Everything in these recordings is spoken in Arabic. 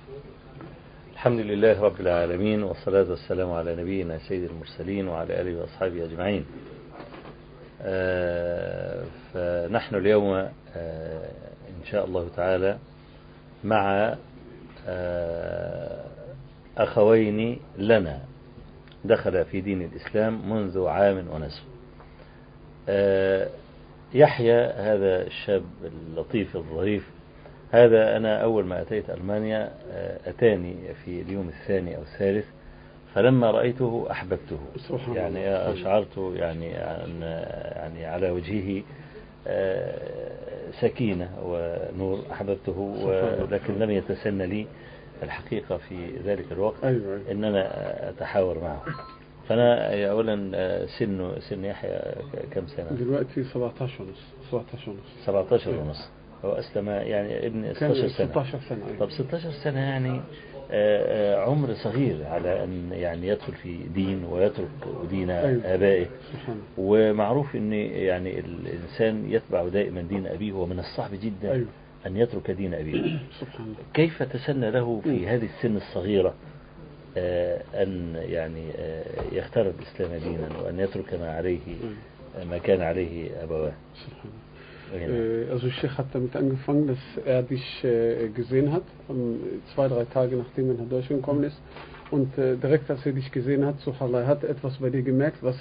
الحمد لله رب العالمين، والصلاة والسلام على نبينا سيد المرسلين وعلى آله وأصحابه أجمعين. فنحن اليوم إن شاء الله تعالى مع أخوين لنا دخل في دين الإسلام منذ عام ونصف. يحيى هذا الشاب اللطيف الظريف هذا، أنا أول ما أتيت ألمانيا أتاني في اليوم الثاني أو الثالث، فلما رأيته أحببته، يعني أشعرت يعني على وجهه سكينة ونور، أحببته، ولكن لم يتسنى لي الحقيقة في ذلك الوقت إن أنا أتحاور معه. فأنا أولا سن يحيى كم سنة؟ دلوقتي 17 ونص. هو أسلم يعني ابن 16 سنة. 16 سنة. طب 16 سنة يعني عمر صغير على أن يعني يدخل في دين ويترك دين آبائه. ومعروف أن يعني الإنسان يتبع دائما دين أبيه، ومن الصعب جدا أن يترك دين أبيه. كيف تسنى له في هذه السن الصغيرة أن يعني يختار الإسلام دينا، وأن يترك ما كان عليه أبواه؟ Also Sheikh hat damit angefangen, dass er dich gesehen hat, 2-3 Tage nachdem er nach Deutschland gekommen ist, und direkt als er dich gesehen hat, subhanallah, hat etwas bei dir gemerkt, was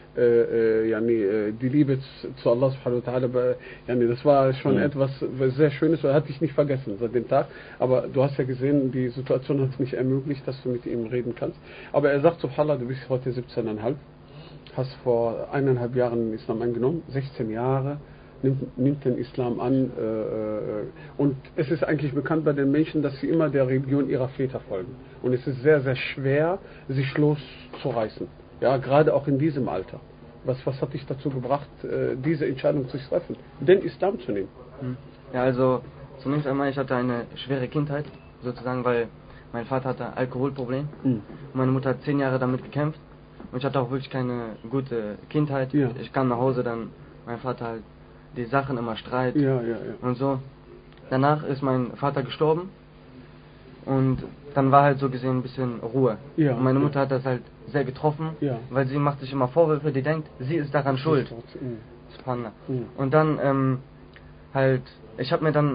die Liebe zu Allah subhanahu wa ta'ala, das war schon etwas sehr Schönes, er hat dich nicht vergessen seit dem Tag, aber du hast ja gesehen, die Situation hat es nicht ermöglicht, dass du mit ihm reden kannst. Aber er sagt, subhanallah, du bist heute 17,5, hast vor 1,5 Jahren den Islam angenommen, 16 Jahre, nimmt den Islam an, und es ist eigentlich bekannt bei den Menschen, dass sie immer der Religion ihrer Väter folgen. Und es ist sehr, sehr schwer, sich loszureißen. Ja, gerade auch in diesem Alter. Was hat dich dazu gebracht, diese Entscheidung zu treffen, den Islam zu nehmen? Ja, also zunächst einmal, ich hatte eine schwere Kindheit, sozusagen, weil mein Vater hatte Alkoholproblem. Meine Mutter hat 10 Jahre damit gekämpft. Und ich hatte auch wirklich keine gute Kindheit. Ja. Ich kam nach Hause, dann mein Vater halt die Sachen immer Streit und so. Danach ist mein Vater gestorben und dann war halt so gesehen ein bisschen Ruhe. Ja, und meine Mutter hat das halt sehr getroffen, weil sie macht sich immer Vorwürfe, die denkt, sie ist daran schuld. Und dann ich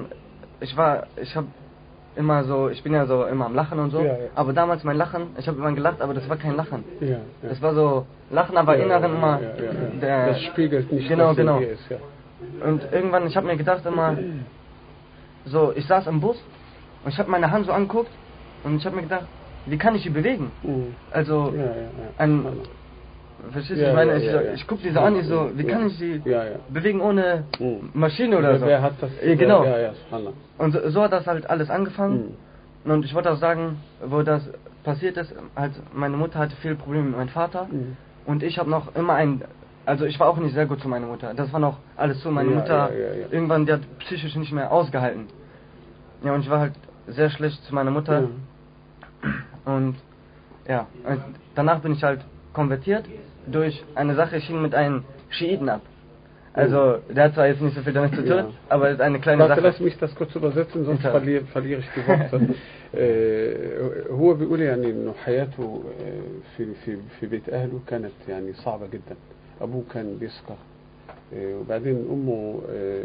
bin ja so immer am Lachen und so, aber damals mein Lachen, ich habe immer gelacht, aber das war kein Lachen. Das war so Lachen, aber inneren immer. Das spiegelt nicht, genau. Ist, Und irgendwann, ich habe mir gedacht immer, so, ich saß im Bus und ich habe meine Hand so angeguckt und ich habe mir gedacht, wie kann ich die bewegen? Also, verstehst du, ich meine, ich gucke die so an, ich so, wie kann ich sie bewegen ohne Maschine oder so? Wer hat das? Genau. Und so hat das halt alles angefangen. Und ich wollte auch sagen, wo das passiert ist, halt, meine Mutter hatte viel Probleme mit meinem Vater und ich habe noch immer also ich war auch nicht sehr gut zu meiner Mutter. Das war noch alles so. Meine Mutter, irgendwann, die hat psychisch nicht mehr ausgehalten. Ja, und ich war halt sehr schlecht zu meiner Mutter. Und danach bin ich halt konvertiert durch eine Sache, ich hing mit einem Schiiten ab. Also, der hat zwar jetzt nicht so viel damit zu tun, aber es ist eine kleine Sache. Lass mich das kurz übersetzen, sonst verliere ich die Worte. هو بيقول يعني إنه حياته في بيت أهله كانت يعني صعبة جدا. أبوه كان بيسكر، وبعدين أمه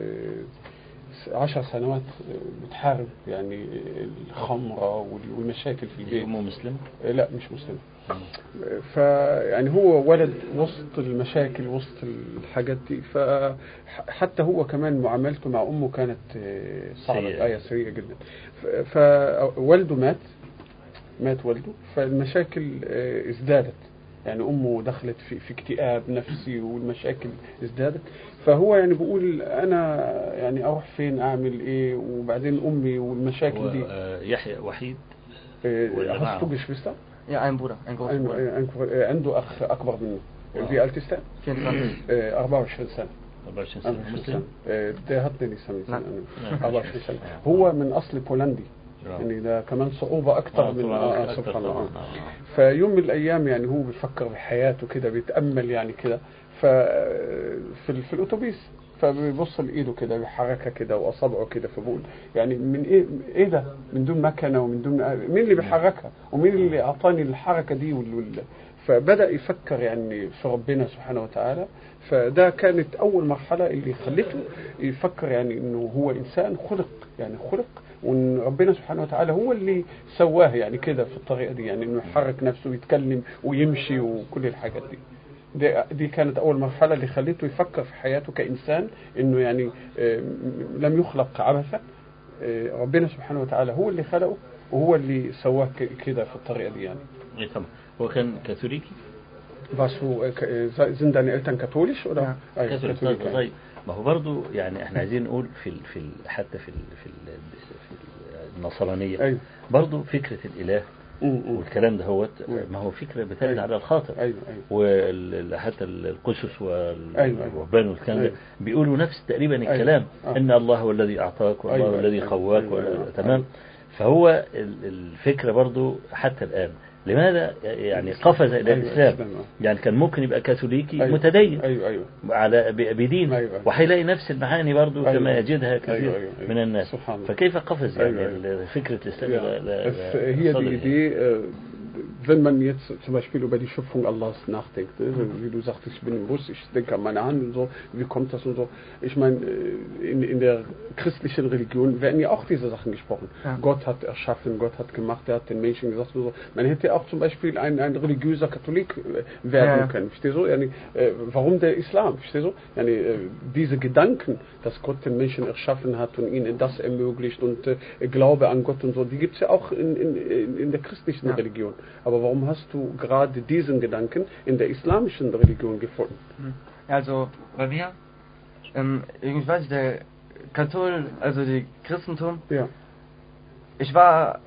10 سنوات بتحارب يعني الخمرة والمشاكل في البيت. أمه مسلم؟ لا مش مسلم. فيعني هو ولد وسط المشاكل، وسط الحاجات دي، فحتى هو كمان معاملته مع أمه كانت صعبة، سيئة جدا. فوالده مات والده، فالمشاكل ازدادت، يعني أمه دخلت في اكتئاب نفسي والمشاكل ازدادت. فهو يعني بيقول أنا يعني أروح فين، أعمل إيه، وبعدين أمي والمشاكل دي. يحيى وحيد hast du Geschwister? Ja, ein Bruder, ein großer Bruder. عنده أخ أكبر منه. Wie alt ist er? 24 سنة. 24 سنة. مسلم؟ der hat den Islam 24 سنة. هو من أصل بولندي. يعني ده كمان صعوبة أكتر من سبحان الله. فيوم من الأيام يعني هو بيفكر بحياته كده، بيتأمل يعني كده، في الأوتوبيس فبيبص لايده كده بيحركها كده واصابعه كده، فبقول يعني من ايه ده، من دون مكنه ومن دون مين اللي بيحركها ومين اللي اعطاني الحركه دي فبدأ يفكر يعني في ربنا سبحانه وتعالى. فده كانت أول مرحلة اللي خلته يفكر يعني إنه هو إنسان خلق وإن ربنا سبحانه وتعالى هو اللي سواه يعني كده في الطريقة دي، يعني إنه يحرك نفسه ويتكلم ويمشي وكل الحاجات دي كانت أول مرحلة اللي خلته يفكر في حياته كإنسان إنه يعني لم يخلق عبثا، ربنا سبحانه وتعالى هو اللي خلقه وهو اللي سواه كده في الطريقة دي يعني. إيه طبعا. هو كان كاثوليكي؟ sind deine Eltern katholisch oder؟ كاثوليك. طيب ما هو برضو يعني احنا عايزين نقول حتى في النصرانية. أيوه. برضو فكرة الإله والكلام ده هو ما هو فكرة بتبنى أيوه. على الخاطر. أيوه. وحتى القسس والرهبان والكلام ده أيوه. بيقولوا نفس تقريبا الكلام. إن الله هو الذي أعطاك والله هو الذي قواك. تمام. فهو الفكرة برضو حتى الآن لماذا يعني قفز إلى الإسلام؟ يعني كان ممكن يبقى كاثوليكي متدين على بدين وهيلاقي نفس المعاني برضو كما يجدها كثير من الناس. فكيف قفز يعني فكرة الإسلام؟ هي دي wenn man jetzt zum Beispiel über die Schöpfung Allahs nachdenkt, wie du sagst, ich bin im Bus, ich denke an meine Hand und so, wie kommt das und so. Ich meine, in der christlichen Religion werden ja auch diese Sachen gesprochen. Ja. Gott hat erschaffen, Gott hat gemacht, er hat den Menschen gesagt und so. Man hätte auch zum Beispiel ein religiöser Katholik werden können. Verstehst du? Yani, warum der Islam? Verstehst du? Yani, diese Gedanken, dass Gott den Menschen erschaffen hat und ihnen das ermöglicht und Glaube an Gott und so, die gibt es ja auch in der christlichen Religion. Aber warum hast du gerade diesen Gedanken in der islamischen Religion gefunden? Also bei mir, ich weiß, der also die Christentum, ich war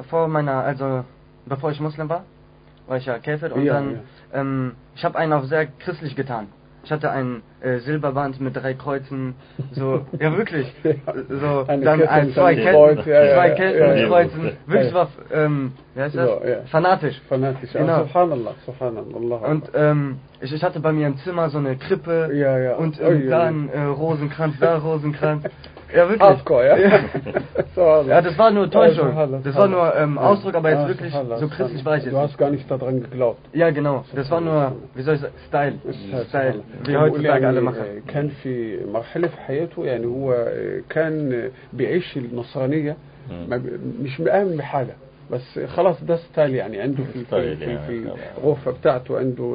bevor ich Muslim war ich ja Käfer und ich habe einen auch sehr christlich getan. Ich hatte ein Silberband mit 3 Kreuzen, so, ja wirklich, so, dann 2 Ketten mit Kreuzen, wirklich war, wie heißt das? Fanatisch. Genau. Subhanallah. Und ich hatte bei mir im Zimmer so eine Krippe und dann Rosenkranz, da Rosenkranz. Ja, wirklich. Hardcore, ja? Ja, das war nur Täuschung. Das war nur Ausdruck, aber jetzt wirklich so christlich war ich jetzt. Du hast gar nicht daran geglaubt. Ja, genau. Das war nur, wie soll ich sagen, Style. Wie heutzutage alle machen. كان في مرحلة في حياته يعني هو كان بيعيش النصرانية مش مآمن بحاجة بس خلاص ده ستايل يعني عنده في الغرفة بتاعته عنده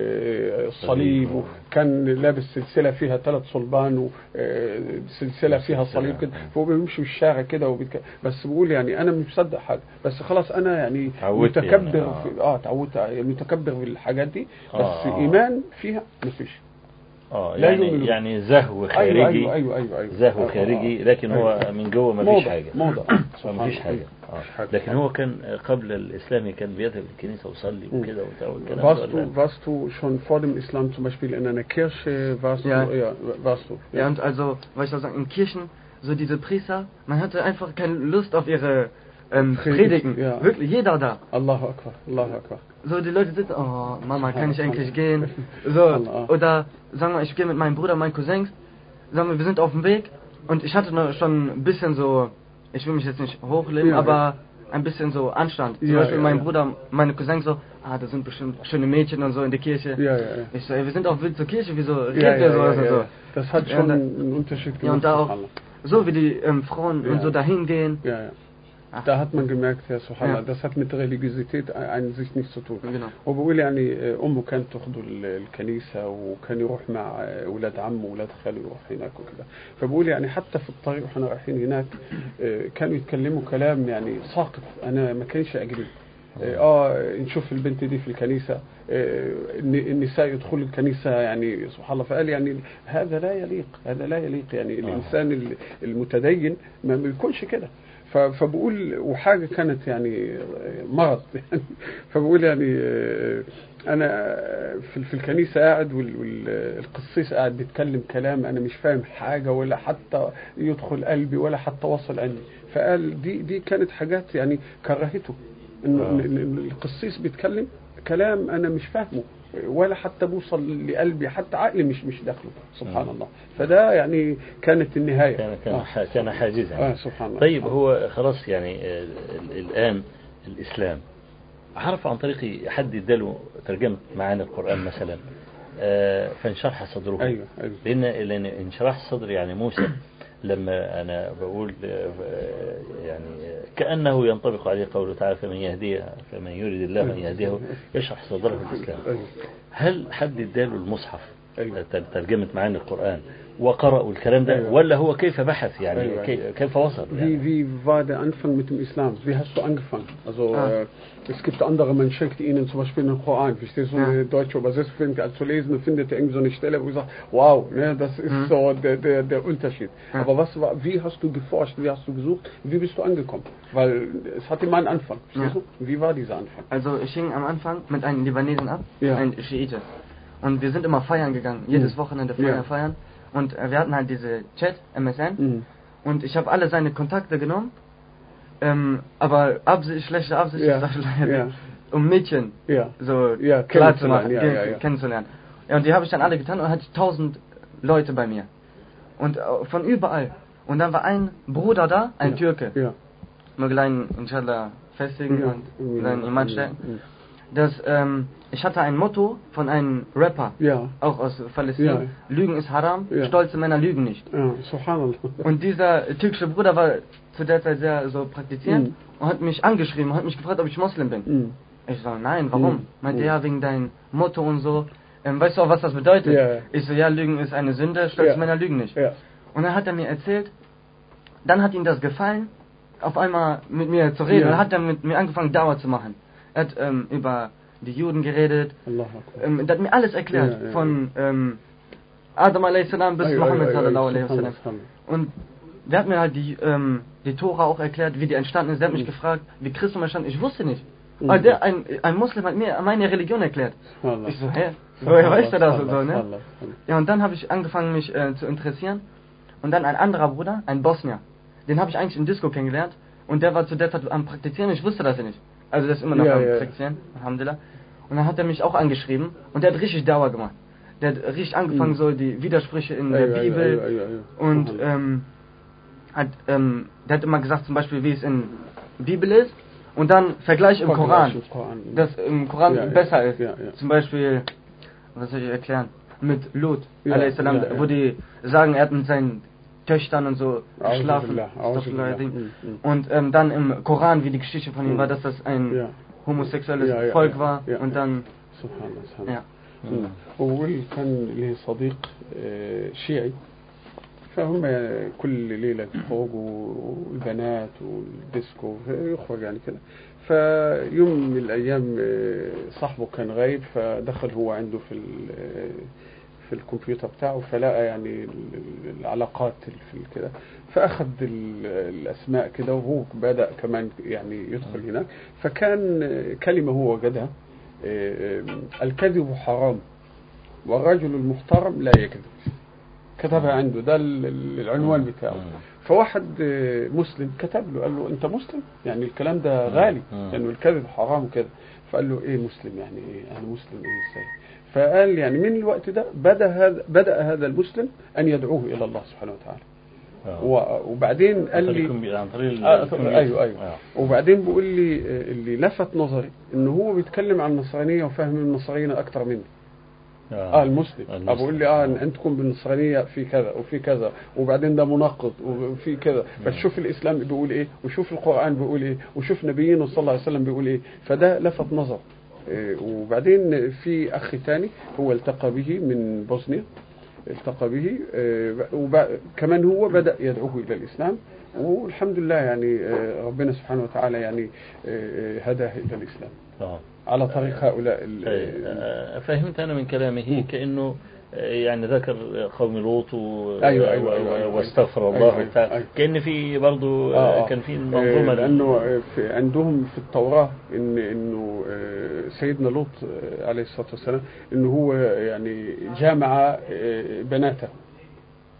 الصليب وكان لابس سلسلة فيها 3 صلبان وسلسلة فيها صليب كده فهو بيمشي في الشارع كده بس بيقول يعني أنا مش مصدق حاجة بس خلاص أنا يعني متكبر تعودت متكبر في الحاجات دي بس إيمان فيها مفيش. يعني زهو خارجي. أيوة. زهو خارجي لكن هو من جوه ما فيش حاجة. ما فيش حاجة. لكن هو كان قبل الإسلام كان بيذهب الكنيسة وصلي وكده warst du schon vor dem Islam zum Beispiel in einer Kirche warst du? Ja, und also, was ich sagen, in Kirchen, so diese Priester, man hatte einfach keine Lust auf ihre Predigen. Wirklich, jeder da. Allahu Akbar. So, die Leute sitzen, oh, Mama, kann ich eigentlich gehen? So, oder, sagen wir, ich gehe mit meinem Bruder, meinen Cousins, sagen wir sind auf dem Weg und ich hatte schon ein bisschen so, ich will mich jetzt nicht hochleben, aber ein bisschen so Anstand. Zum Beispiel mein Bruder, meine Cousins so, da sind bestimmt schöne Mädchen und so in der Kirche. Ich so, wir sind auf Weg zur Kirche, wieso redet ihr sowas und so? Das hat schon einen Unterschied gemacht. Ja, und da auch, so wie die Frauen und so dahin gehen. Da hat man gemerkt, ja, subhanallah, das hat mit Religiosität an sich nichts zu tun. وبقول يعني أمه كانت تاخده الكنيسة وكان يروح مع أولاد عمه وأولاد خاله يروح هناك وكده. فبقول يعني حتى في الطريق واحنا رايحين هناك كانوا يتكلموا كلام يعني ساقط أنا ما كانش يعجبني. نشوف البنت دي في الكنيسة النساء يدخلوا الكنيسة يعني سبحان الله فقال يعني هذا لا يليق يعني الإنسان المتدين ما بيكونش كده. فبقول وحاجة كانت يعني مرض يعني فبقول يعني أنا في الكنيسة قاعد والقسيس قاعد بيتكلم كلام أنا مش فاهم حاجة ولا حتى يدخل قلبي ولا حتى وصل قلبي. فقال دي كانت حاجات يعني كرهته إن القسيس بيتكلم كلام أنا مش فاهمه ولا حتى بوصل لقلبي، حتى عقلي مش داخله، سبحان الله. فده يعني كانت النهاية، كان حاجزا. سبحان الله. طيب هو خلاص يعني الآن الإسلام عرف عن طريق حد اداله ترجمة معاني القرآن مثلا، فانشرح صدره. أيوة. لأن انشراح الصدر يعني موسى لما أنا بقول يعني كأنه ينطبق عليه قوله تعالى فمن يريد الله من يهديه يشرح صدره الإسلام. هل حد اداله المصحف ترجمة معاني القرآن وقرأوا الكلام ده، ولا هو كيف بحث يعني كيف وصل يعني؟ Wie war der Anfang mit dem Islam? Wie hast du angefangen? Also es gibt andere, man schenkt ihnen zum Beispiel den Koran, verstehst du, eine deutsche Übersetzung, als zu lesen, findet er irgendwie so eine Stelle, wo ich sage, wow, ne, das ist so der Unterschied. Aber wie hast du geforscht, wie hast du gesucht, wie bist du angekommen? Weil es hatte mal einen Anfang, verstehst du? Wie war dieser Anfang? Also ich hing am Anfang mit einem Libanesen ab, ein Schiite. Und wir sind immer feiern gegangen, jedes Wochenende feiern. Und wir hatten halt diese Chat, MSN, und ich habe alle seine Kontakte genommen, aber schlechte Absicht, um Mädchen so klar zu machen, kennenzulernen. Ja, und die habe ich dann alle getan und hatte 1000 Leute bei mir. Und von überall. Und dann war ein Bruder da, ein Türke. Mal gleich, inshallah, festigen und seinen Iman stärken. Ich hatte ein Motto von einem Rapper, auch aus Palästina, Lügen ist haram, stolze Männer lügen nicht. Und dieser türkische Bruder war zu der Zeit sehr so praktizierend und hat mich angeschrieben, hat mich gefragt, ob ich Moslem bin. Ich so, nein, warum? Meinte, ja, wegen deinem Motto und so. Weißt du auch, was das bedeutet? Ich so, ja, Lügen ist eine Sünde, stolze Männer lügen nicht. Und dann hat er mir erzählt, dann hat ihm das gefallen, auf einmal mit mir zu reden, und dann hat er mit mir angefangen, Dauer zu machen. Er hat über die Juden geredet, der hat mir alles erklärt, von Adam a.s. bis Muhammad s.a.w. Und der hat mir halt die Tora auch erklärt, wie die entstanden ist. Der hat mich gefragt, wie Christus entstanden ist. Ich wusste nicht. Also ein Muslim hat mir meine Religion erklärt. Ich so, hä? Woher weißt du das und so, ne? Ja, und dann habe ich angefangen, mich zu interessieren. Und dann ein anderer Bruder, ein Bosnier, den habe ich eigentlich im Disco kennengelernt. Und der war zu der Zeit am Praktizieren, ich wusste das ja nicht. Also das ist immer noch am Praktizieren, Alhamdulillah. Und dann hat er mich auch angeschrieben und der hat richtig Dauer gemacht. Der hat richtig angefangen, so die Widersprüche in der Bibel und der hat immer gesagt, zum Beispiel, wie es in der Bibel ist und dann Vergleich im Koran, dass im Koran besser ist. Zum Beispiel, was soll ich erklären, mit Lut, wo die sagen, er hat mit seinen Töchtern und so geschlafen. Und dann im Koran, wie die Geschichte von ihm war, dass das ein homosexuelles Volk war und dann وقول كان لي صديق شيعي، فهم كل ليلة يخرجوا والبنات والديسكو يخرج يعني كده. فيوم من الأيام صاحبه كان غايب، فدخل هو عنده في الكمبيوتر بتاعه، فلقى يعني العلاقات في كده، فأخذ الأسماء كده، وهو بدأ كمان يعني يدخل هناك. فكان كلمة هو وجدها، الكذب حرام والرجل المحترم لا يكذب، كتبها عنده، ده العنوان بتاعه. فواحد مسلم كتب له، قال له انت مسلم؟ يعني الكلام ده غالي لانه يعني الكذب حرام وكده. فقال له ايه مسلم يعني ايه؟ انا مسلم ايه ازاي؟ فقال يعني من الوقت ده بدأ هذا المسلم ان يدعوه الى الله سبحانه وتعالى. وبعدين قال لي عن طريق ايوه وبعدين بيقول لي اللي لفت نظري انه هو بيتكلم عن النصرانيه وفاهم النصرانيه اكتر مني. المسلم بقول لي انتكم بالنصرانيه في كذا وفي كذا، وبعدين ده مناقض وفي كذا، فشوف الاسلام بيقول ايه، وشوف القران بيقول ايه، وشوف نبينا صلى الله عليه وسلم بيقول ايه. فده لفت نظر. وبعدين في اخ ثاني هو التقى به من بوسنيا، التقى به وكمان هو بدأ يدعوه إلى الإسلام، والحمد لله يعني ربنا سبحانه وتعالى يعني هداه إلى الإسلام على طريق هؤلاء. فهمت أنا من كلامه كأنه يعني ذكر قوم لوط واستغفر الله تعالى، كأن في برضو كان في منظومة، لأنه عندهم في التوراة إنه سيدنا لوط عليه الصلاة والسلام إنه هو يعني جامع بناته،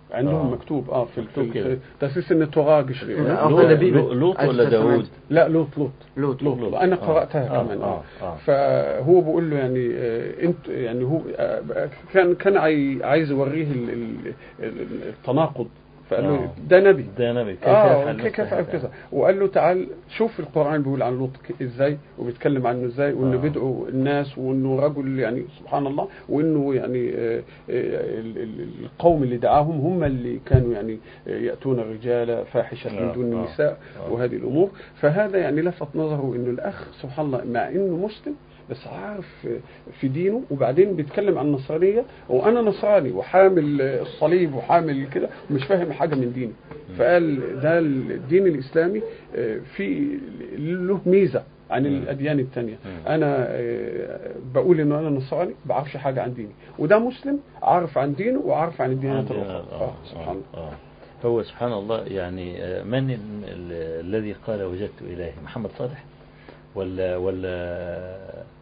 عندهم مكتوب في تأسيس إن التوراة geschrieben. لوط ولا داود؟ لا لوط. أنا قرأتها كمان. فهو بيقول له يعني أنت يعني هو كان عايز يوريه التناقض. فقال له ده نبي كيف يفعل كذا. وقال له تعال شوف القرآن بيقول عن لوط ازاي وبيتكلم عنه ازاي، وانه بدعوا الناس، وانه رجل يعني سبحان الله، وانه يعني القوم اللي دعاهم هم اللي كانوا يعني يأتون الرجال فاحشة من دون النساء وهذه الأمور. فهذا يعني لفت نظره انه الأخ سبحان الله مع انه مسلم بس عارف في دينه، وبعدين بيتكلم عن النصرانية وأنا نصراني وحامل الصليب وحامل كده ومش فاهم حاجة من ديني. فقال ده الدين الإسلامي في له ميزة عن الأديان التانية. أنا بقول إنه أنا نصراني بعرفش حاجة عن ديني، وده مسلم عارف عن دينه وعارف عن الديانات الأخرى. سبحان الله. هو سبحان الله يعني من الذي قال وجدت إلهي؟ محمد صالح ولا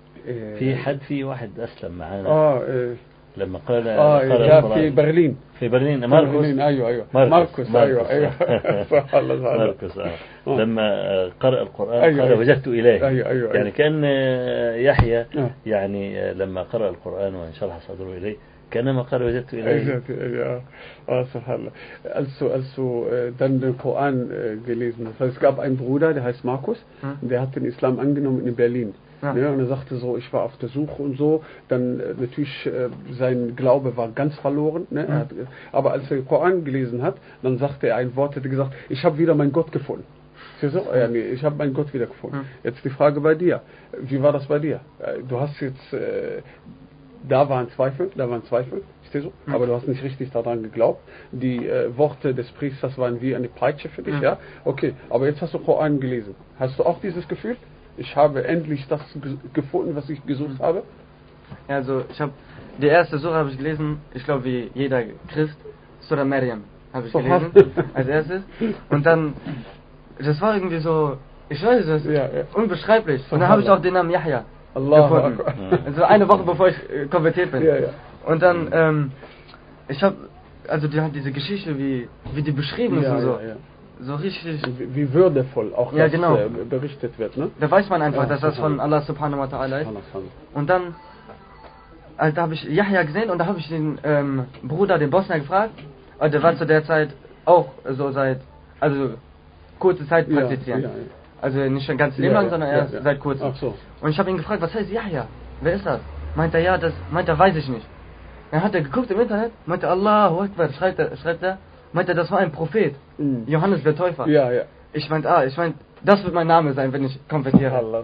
في واحد أسلم معانا لما قال في برلين ماركوس. أيوه ماركوس أيوه ماركوس لما قرأ القرآن قال وجدت إلهي. يعني كان يحيى يعني لما قرأ القرآن وانشرح صدره إليه كانما قال وجدت إلهي. سبحان الله. Also dann den Koran gelesen. Das heißt, es gab einen Bruder, der heißt Markus, der hat den Islam angenommen in Berlin. Ja, und er sagte so, ich war auf der Suche und so. Dann natürlich sein Glaube war ganz verloren. Ne? Aber als er den Koran gelesen hat, dann sagte er ein Wort, hat er gesagt, ich habe wieder meinen Gott gefunden. Ich habe meinen Gott wieder gefunden. Jetzt die Frage bei dir. Wie war das bei dir? Du hast jetzt da waren Zweifel, aber du hast nicht richtig daran geglaubt. Die Worte des Priesters waren wie eine Peitsche für dich, ja? Okay, aber jetzt hast du Koran gelesen. Hast du auch dieses Gefühl? Ich habe endlich das gefunden, was ich gesucht habe? Also, die erste Surah habe ich gelesen, ich glaube wie jeder Christ, Surah Maryam habe ich gelesen, als erstes. Und dann, das war irgendwie so, ich weiß es, unbeschreiblich. Und dann habe ich auch den Namen Yahya gefunden. Also eine Woche bevor ich konvertiert bin. Und dann, ich habe, also die hat diese Geschichte, wie die beschrieben ist und so. So richtig. Wie würdevoll auch das genau. Berichtet wird, ne? Da weiß man einfach, dass das von Allah subhanahu wa ta'ala ist. Und dann, da habe ich Yahya gesehen und da habe ich den Bruder, den Bosnier gefragt. Und der war zu der Zeit auch so also kurze Zeit praktizieren. Also nicht schon ganz Leben lang, sondern erst seit kurzem. So. Und ich habe ihn gefragt, was heißt Yahya? Wer ist das? Meint er, weiß ich nicht. Dann hat er geguckt im Internet, meinte Allahu Akbar, schreibt er, meinte das war ein Prophet. Johannes der Täufer. Ich meinte, das wird mein Name sein, wenn ich konvertiere. Allah.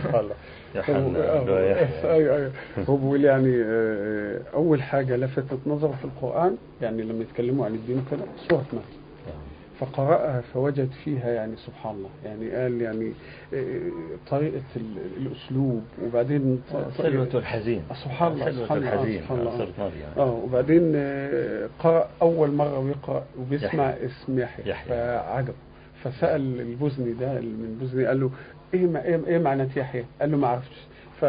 هو بيقول يعني أول حاجة لفتت نظره في القرآن يعني لما يتكلموا عن الدين كده سورة مريم. فقرأها فوجد فيها يعني سبحان الله يعني قال يعني طريقة الأسلوب وبعدين سلوة الحزين سبحان الله وبعدين قرأ أول مرة ويقرأ وبيسمع اسم يحيى فعجب فسأل البوزني ده من بوزني قال له إيه معنى يحيى؟ قال له ما عرفتش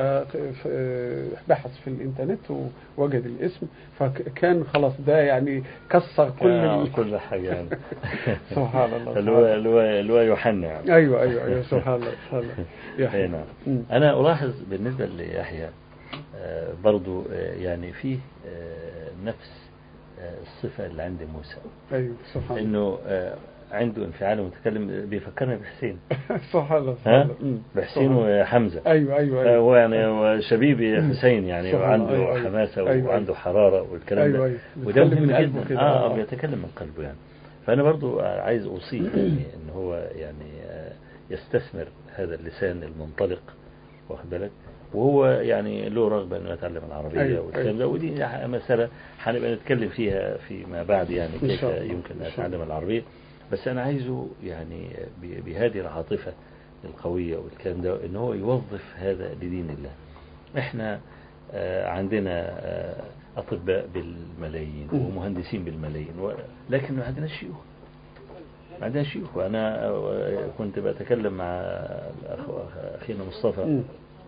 فبحث في الانترنت ووجد الاسم فكان خلاص ده يعني كسر كل حاجة يعني. سبحان الله اللي هو يوحنا يعني. أيوة سبحان الله يحيى. أنا ألاحظ بالنسبة ليحيى برضو يعني فيه نفس الصفة اللي عند موسى. أيوة سبحان إنه عنده انفعال ومتكلم بيفكرنا بحسين. سبحان الله بحسين وحمزة. أيوة هو يعني شبيبي حسين يعني وعنده حماسة وعنده حرارة والكلام ده وده مهم جدا. بيتكلم من قلبه يعني. فأنا برضو عايز أوصيه يعني إن هو يعني يستثمر هذا اللسان المنطلق واخد بالك وهو يعني له رغبة إنه يتعلم العربية والكلام ده ودي مسألة هنبقى نتكلم فيها فيما بعد يعني كيف يمكن أن يتعلم العربية. بس أنا عايزه يعني بهذه العاطفة القوية والكلام ده إن هو يوظف هذا لدين الله. إحنا عندنا أطباء بالملايين ومهندسين بالملايين لكن ما عندنا شيوخ. وأنا كنت بتكلم مع أخينا مصطفى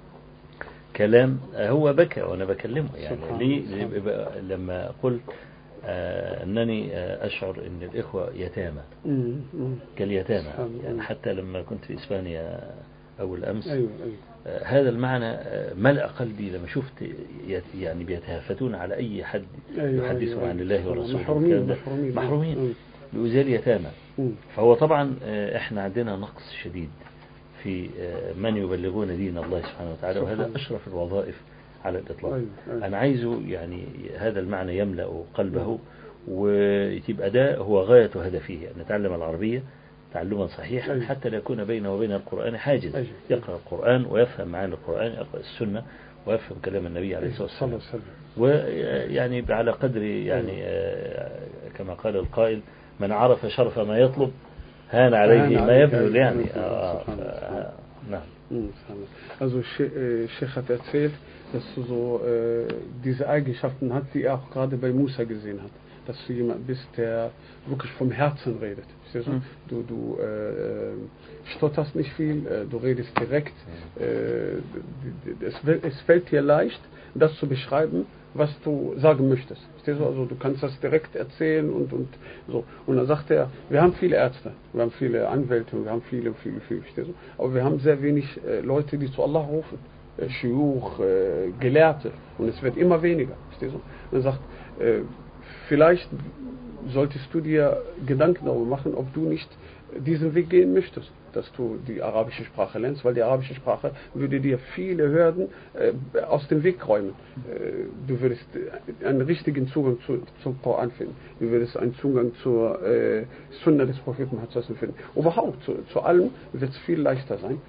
كلام هو بكى وأنا بكلمه يعني ليه لما قلت أنني أشعر أن الإخوة يتامى كاليتامى. يعني حتى لما كنت في إسبانيا أول أمس هذا المعنى ملأ قلبي لما شفت يعني بيتهافتون على أي حد يحدثهم عن الله ورسوله. محرومين بأزال يتامى. فهو طبعا إحنا عندنا نقص شديد في من يبلغون دين الله سبحانه وتعالى، وهذا أشرف الوظائف على الإطلاق. أنا عايزه يعني هذا المعنى يملأ قلبه، ويبقى ده هو غاية هدفه أن نتعلم العربية تعلما صحيحا حتى لا يكون بينه وبين القرآن حاجز. يقرأ القرآن ويفهم معاني القرآن، يقرأ السنة ويفهم كلام النبي عليه الصلاة والسلام. ويعني على قدر يعني كما قال القائل: من عرف شرف ما يطلب هان عليه ما يبذل. يعني نعم. Also Sheikh hat erzählt, dass du so diese Eigenschaften hat, die er auch gerade bei Musa gesehen hat. Dass du jemand bist, der wirklich vom Herzen redet. Du stotterst nicht viel, du redest direkt. Es fällt dir leicht, das zu beschreiben, was du sagen möchtest. Also du kannst das direkt erzählen und so. Und dann sagt er, wir haben viele Ärzte, wir haben viele Anwälte, wir haben viele, aber wir haben sehr wenig Leute, die zu Allah rufen. Schiuch, Gelehrte. Und es wird immer weniger. Und er sagt, vielleicht solltest du dir Gedanken darüber machen, ob du nicht diesen Weg gehen möchtest, dass du die arabische Sprache lernst, weil die arabische Sprache würde dir viele Hürden aus dem Weg räumen. Du würdest einen richtigen Zugang zum Koran finden. Du würdest einen Zugang zur Sunna des Propheten finden. Überhaupt, zu allem wird es viel leichter sein.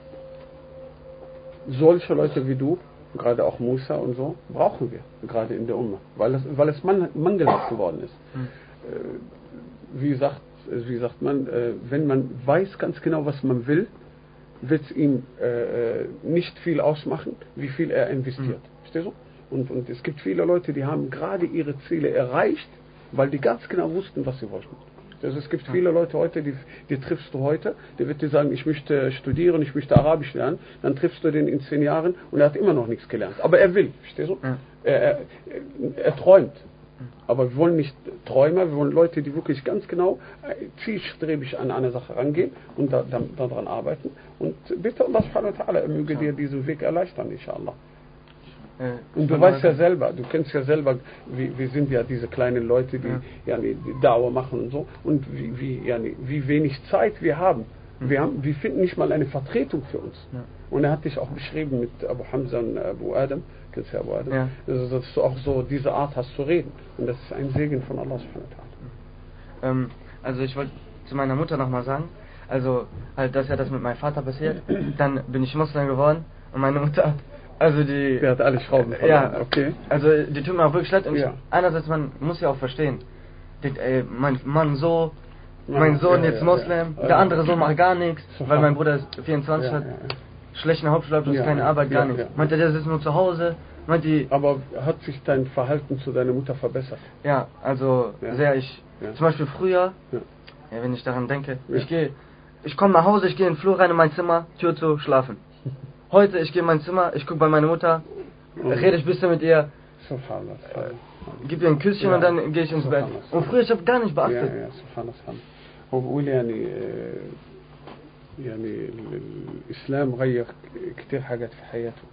Solche Leute wie du, gerade auch Musa und so, brauchen wir, gerade in der Umma, weil es mangelhaft geworden ist. Wie sagt man, wenn man weiß ganz genau, was man will, wird es ihm nicht viel ausmachen, wie viel er investiert. Verstehst du? Und es gibt viele Leute, die haben gerade ihre Ziele erreicht, weil die ganz genau wussten, was sie wollten. Also es gibt viele Leute heute, die triffst du heute, der wird dir sagen, ich möchte studieren, ich möchte Arabisch lernen, dann triffst du den in 10 Jahren und er hat immer noch nichts gelernt. Aber er will, verstehst du? Er träumt. Aber wir wollen nicht Träumer, wir wollen Leute, die wirklich ganz genau zielstrebig an eine Sache rangehen und daran arbeiten. Und bitte Allah subhanahu wa ta'ala möge dir diesen Weg erleichtern, inshallah. Und du weißt ja selber, du kennst ja selber, wir sind ja diese kleinen Leute, die Dauer machen und so, und wie wenig Zeit wir haben. Wir finden nicht mal eine Vertretung für uns. Ja. Und er hat dich auch beschrieben mit Abu Hamza und Abu Adam, kennst du Abu Adam? Ja. Also, dass du auch so diese Art hast zu reden. Und das ist ein Segen von Allah subhanahu wa ta'ala. Also ich wollte zu meiner Mutter nochmal sagen, also halt, dass ja das mit meinem Vater passiert, dann bin ich Muslim geworden und meine Mutter, also die hat alle Schrauben verloren. Ja, okay. Also die tut mir auch wirklich leid. Und einerseits, man muss ja auch verstehen, mein Sohn jetzt Moslem, der andere Sohn macht gar nichts, weil mein Bruder ist 24 hat, schlechten Hauptschulabschluss, keine Arbeit, gar nichts. Meint der sitzt nur zu Hause. Aber hat sich dein Verhalten zu deiner Mutter verbessert? Ja, also sehr. Zum Beispiel früher, wenn ich daran denke, ich komme nach Hause, ich gehe in den Flur rein in mein Zimmer, Tür zu, schlafen. Heute, ich gehe in mein Zimmer, ich gucke bei meiner Mutter, rede ich ein bisschen mit ihr, gib ihr ein Küsschen und dann gehe ich ins Bett. Und früher, ich habe gar nicht beachtet. هو بقول يعني الإسلام غير كتير حاجات في حياته،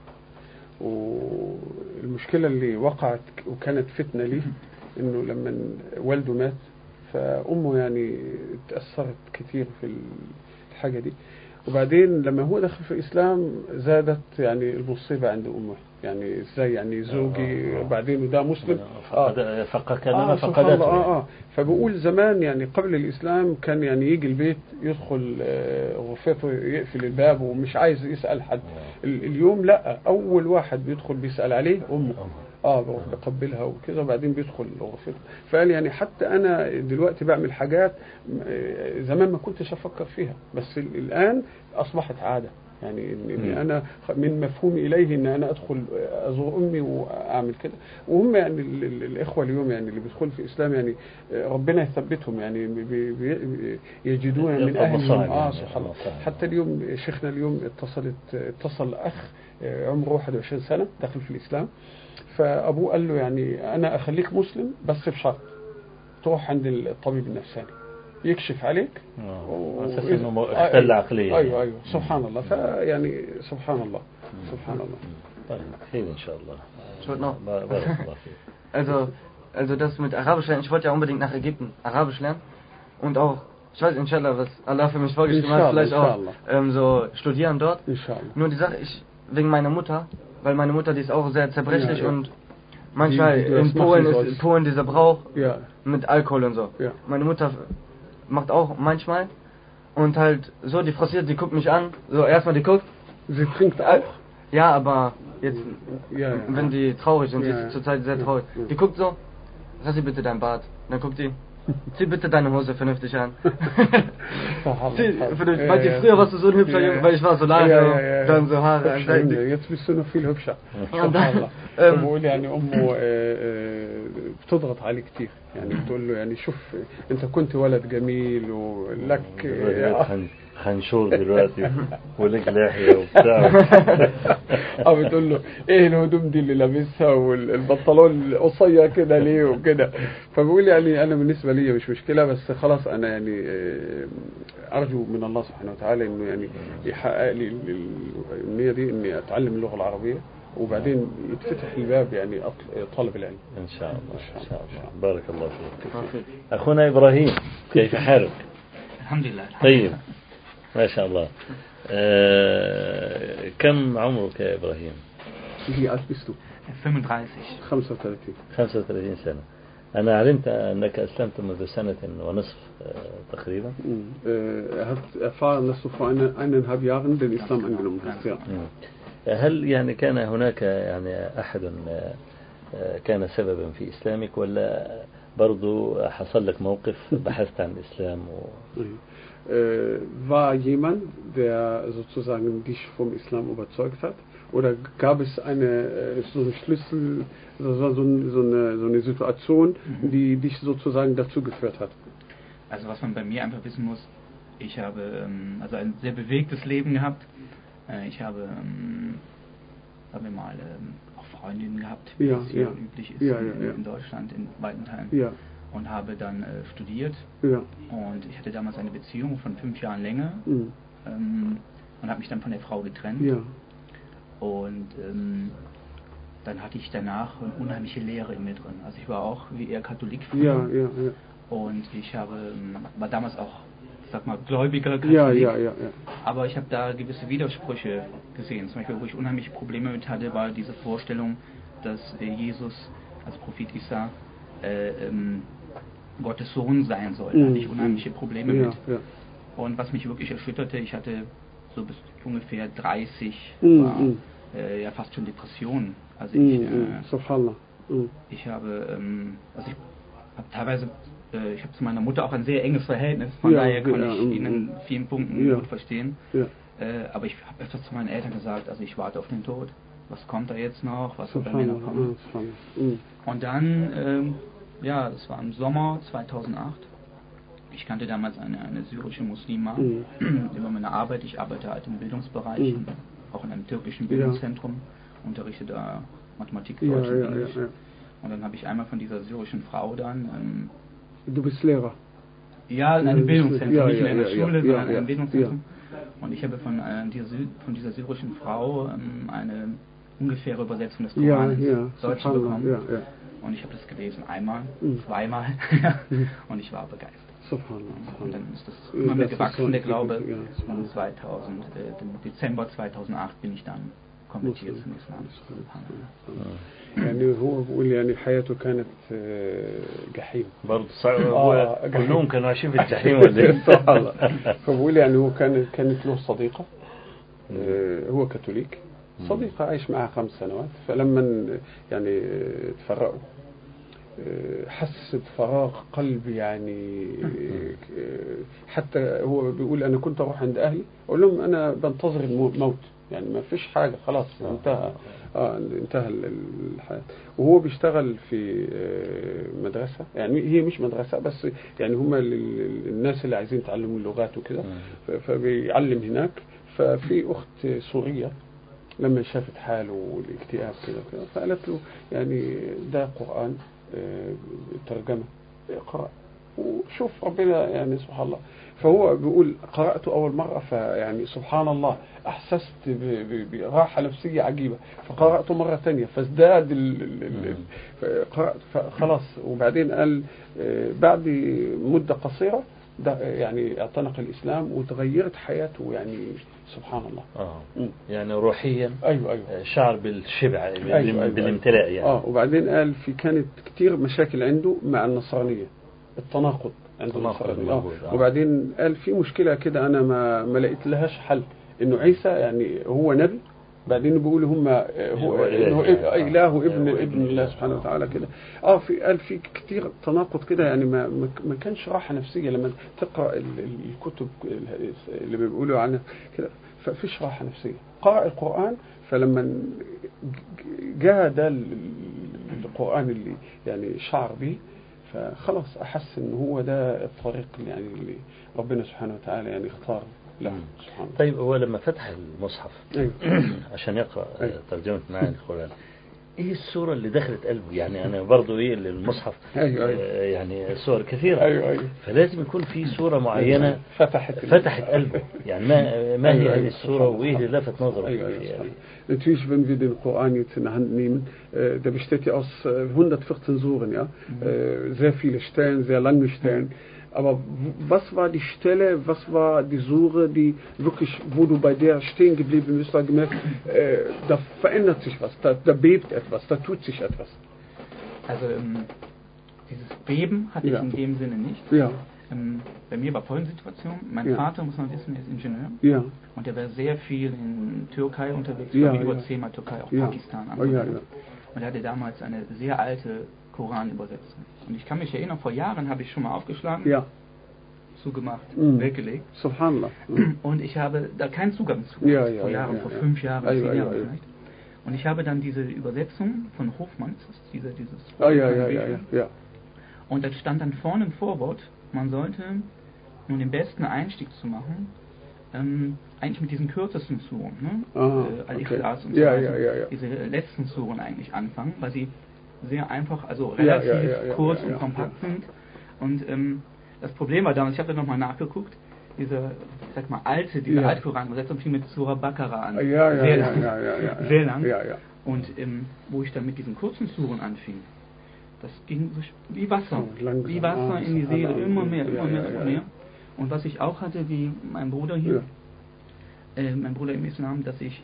والمشكلة اللي وقعت وكانت فتنة ليه إنه لما والده مات فأمه يعني تأثرت كتير في الحاجة دي، وبعدين لما هو دخل في الإسلام زادت يعني المصيبة عند أمه، يعني ازاي يعني زوجي بعدين وده مسلم كانما فقدته فبقول زمان يعني قبل الإسلام كان يعني يجي البيت يدخل غرفته يقفل الباب ومش عايز يسأل حد. اليوم لا، أول واحد بيدخل بيسأل عليه أمه، بروح بقبلها وكذا وبعدين بيدخل غرفته. فقال يعني حتى أنا دلوقتي بعمل حاجات زمان ما كنتش أفكر فيها، بس الآن أصبحت عادة. يعني إن أنا من مفهومي إليه إن أنا أدخل أزور أمي وأعمل كده. وهم يعني الإخوة اليوم يعني اللي بيدخلوا في الإسلام يعني ربنا يثبتهم يعني يجدون من أهلهم سبحان الله. حتى اليوم شيخنا اليوم اتصل أخ عمره 21 سنة داخل في الإسلام، فأبوه قال له يعني أنا أخليك مسلم بس بشرط تروح عند الطبيب النفساني يكشف عليك أساس إنه اختل عقليا. أيوة سبحان الله. فيعني سبحان الله سبحان الله. طيب خير إن شاء الله. بارك الله فيك. Also das mit Arabisch lernen, ich wollte ja unbedingt nach Ägypten Arabisch lernen und auch, ich weiß inshallah, was Allah für mich vorgeschrieben hat, vielleicht auch so studieren dort. Nur die Sache, wegen meiner Mutter, weil meine Mutter, die ist auch sehr zerbrechlich und manchmal in Polen dieser Brauch mit Alkohol und so. Ja. Meine Mutter macht auch manchmal und halt so, die frustriert, die guckt mich an, so erstmal die guckt. Sie trinkt auch? Ja, aber jetzt, wenn die traurig sind, die ist zurzeit sehr traurig, die guckt so, rasier bitte dein Bart. Dann guckt die, zieh bitte deine Hose vernünftig an. Weil die früher warst du so ein hübscher Junge, weil ich war so lange, dann so Haare. Jetzt bist du noch viel hübscher. بقول يعني أمه بتضغط عليه كتير، يعني بتقول له يعني شوف أنت كنت ولد جميل ولك خنشور دلوقتي ولك لحية وبتاع. بتقول له ايه الهدوم دي اللي لابسها والبنطلون القصير كده ليه وكده. فبقول يعني انا بالنسبه لي مش مشكله، بس خلاص انا يعني ارجو من الله سبحانه وتعالى انه يعني يحقق لي الامنيه دي اني اتعلم اللغه العربيه وبعدين يتفتح الباب يعني طلب العلم ان شاء الله. ان شاء الله. بارك الله فيك. اخونا ابراهيم كيف حالك؟ الحمد لله. طيب ما شاء الله. كم عمرك يا إبراهيم؟ Wie alt bist du? 35 سنة. أنا علمت أنك أسلمت منذ سنة ونصف تقريبا. Hat erfahren, dass du vor 1,5 Jahren den Islam angenommen hast. Ja. هل يعني كان هناك يعني أحد كان سببا في إسلامك ولا برضو حصل لك موقف بحثت عن الإسلام war jemand, der sozusagen dich vom Islam überzeugt hat? Oder gab es so einen Schlüssel, so eine Situation, die dich sozusagen dazu geführt hat? Also was man bei mir einfach wissen muss, ich habe also ein sehr bewegtes Leben gehabt. Ich habe, sagen wir mal, auch Freundinnen gehabt, wie es hier üblich ist in Deutschland, in weiten Teilen. Ja. Und habe dann studiert und ich hatte damals eine Beziehung von 5 Jahren Länge und habe mich dann von der Frau getrennt und dann hatte ich danach eine unheimliche Leere in mir drin. Also ich war auch wie er Katholik früher und ich war damals auch, ich sag mal, gläubiger Katholik, aber ich habe da gewisse Widersprüche gesehen. Zum Beispiel, wo ich unheimliche Probleme mit hatte, war diese Vorstellung, dass Jesus als Prophet Isa Gottes Sohn sein soll. Da hatte ich unheimliche Probleme mit. Und was mich wirklich erschütterte, ich hatte so bis ungefähr 30 ja fast schon Depressionen. Also ich habe teilweise, ich habe zu meiner Mutter auch ein sehr enges Verhältnis, von daher kann ich ihn in vielen Punkten gut verstehen. Aber ich habe öfters zu meinen Eltern gesagt, also ich warte auf den Tod. Was kommt da jetzt noch? Was wird bei mir noch kommen? Und dann, ja, das war im Sommer 2008. Ich kannte damals eine syrische Muslima über meine Arbeit. Ich arbeite halt im Bildungsbereich, auch in einem türkischen Bildungszentrum, unterrichte da Mathematik, Deutsch und Englisch. Und dann habe ich einmal von dieser syrischen Frau dann... Du bist Lehrer? Ja, in einem Bildungszentrum, nicht mehr in der Schule, sondern in einem Bildungszentrum. Und ich habe von dieser syrischen Frau eine ungefähre Übersetzung des Korans ins Deutsche bekommen. Und ich habe das gelesen, einmal, zweimal, und ich war begeistert. Und dann ist das immer mehr gewachsen, der Glaube. Und im Dezember 2008 bin ich dann konvertiert zum Islam. يعني هو بيقول يعني حياته كانت جحيم برضه كلهم كانوا عايشين في الجحيم ولا سبحان الله. فبقول يعني هو كانت له صديقة هو كاثوليك، صديقة عايش معها 5 سنوات، فلما يعني تفرقوا حس بفراغ قلبي يعني. حتى هو بيقول أنا كنت أروح عند أهلي أقول لهم أنا بنتظر الموت، يعني ما فيش حاجة خلاص انتهى. انتهى الحياة. وهو بيشتغل في مدرسة، يعني هي مش مدرسة بس يعني هم الناس اللي عايزين يتعلموا اللغات وكده، فبيعلم هناك. ففي أخت سورية لما شافت حاله والاكتئاب كده فقالت له يعني ده قرآن ترجمة، اقرأ وشوف ربنا يعني سبحان الله. فهو بيقول قرأته أول مرة فيعني سبحان الله أحسست براحة نفسية عجيبة، فقرأته مرة ثانية فازداد قرأت فخلاص. وبعدين قال بعد مدة قصيرة يعني اعتنق الإسلام وتغيرت حياته يعني سبحان الله. يعني روحيا. أيوة. شعر بالشبع أيوة. بالامتلاء يعني. وبعدين قال كانت كتير مشاكل عنده مع النصرانية، التناقض عنده النصرانية. وبعدين قال في مشكلة كده أنا ما لقيت لهاش حل، إنه عيسى يعني هو نبي، بعدين بيقولوا هم هو إله وابن الله سبحانه وتعالى كده. قال في كتير تناقض كده يعني ما كانش راحة نفسية لما تقرأ الكتب اللي بيقولوا عنها كده، ففيش راحة نفسية. قرأ القرآن فلما جاء ده القرآن اللي يعني شعر به فخلاص أحس إن هو ده الطريق يعني اللي ربنا سبحانه وتعالى يعني اختار له سبحانه. طيب هو لما فتح المصحف عشان يقرأ ترجمة معاني القرآن، ايه السورة اللي دخلت قلبه؟ يعني انا برضو ايه المصحف يعني سور كثيرة. فلازم يكون في سورة معينة فتحت قلبه. يعني ما هي هذه السورة وايه اللي لفت نظره فيها؟ Natürlich, wenn wir den Koran jetzt in der Hand nehmen, der besteht ja aus 114 Suren, ja, sehr viele Stellen, sehr lange Stellen. Aber was war die Stelle, was war die Sure, die wirklich, wo du bei der stehen geblieben bist, da gemerkt, da verändert sich was, da bebt etwas, da tut sich etwas? Also dieses Beben hatte ich in dem Sinne nicht. Ja. Bei mir war folgende Situation. Mein Vater, muss man wissen, ist Ingenieur. Und er war sehr viel in Türkei unterwegs, über 10-mal Türkei, auch Pakistan. Und er hatte damals eine sehr alte Koranübersetzung. Und ich kann mich erinnern, vor Jahren habe ich schon mal aufgeschlagen, zugemacht, weggelegt. Subhanallah. Und ich habe da keinen Zugang zu gehabt. Vor Jahren, vor 5 Jahren, 10 Jahren vielleicht. Und ich habe dann diese Übersetzung von Hofmann, dieses und da stand dann vorne im Vorwort, man sollte, um den besten Einstieg zu machen, eigentlich mit diesen kürzesten Suren, ne? Al-Ikhlas und so weiter, diese letzten Suren eigentlich anfangen, weil sie sehr einfach, also relativ kurz und kompakt sind. Und das Problem war damals, ich habe da nochmal nachgeguckt, diese Altkoran-Übersetzung fing mit Surah Baqarah an. Sehr lang. Und wo ich dann mit diesen kurzen Suren anfing, das ging wie Wasser, in die Seele, immer mehr. Und was ich auch hatte, wie mein Bruder hier, mein Bruder im Islam, dass ich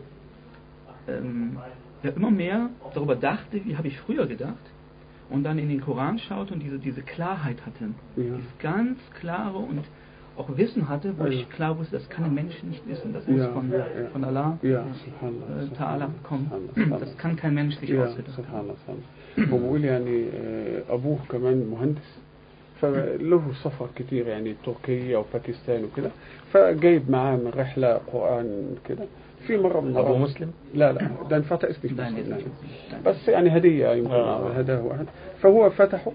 immer mehr darüber dachte, wie habe ich früher gedacht, und dann in den Koran schaute und diese Klarheit hatte, dieses ganz klare und auch Wissen hatte, wo ich klar wusste, das kann ein Mensch nicht wissen, das muss von Allah Ta'ala kommen, das kann kein Mensch sich ausgedacht haben. وبقول يعني أبوه كمان مهندس، فله سفر كتير يعني تركيا وباكستان وكده، فجايب معاه من رحلة قرآن كده. في مرة من أبو مسلم؟ لا ده انفتح اسمه مسلم، بس يعني هدية يمكن هداه واحد، فهو فتحه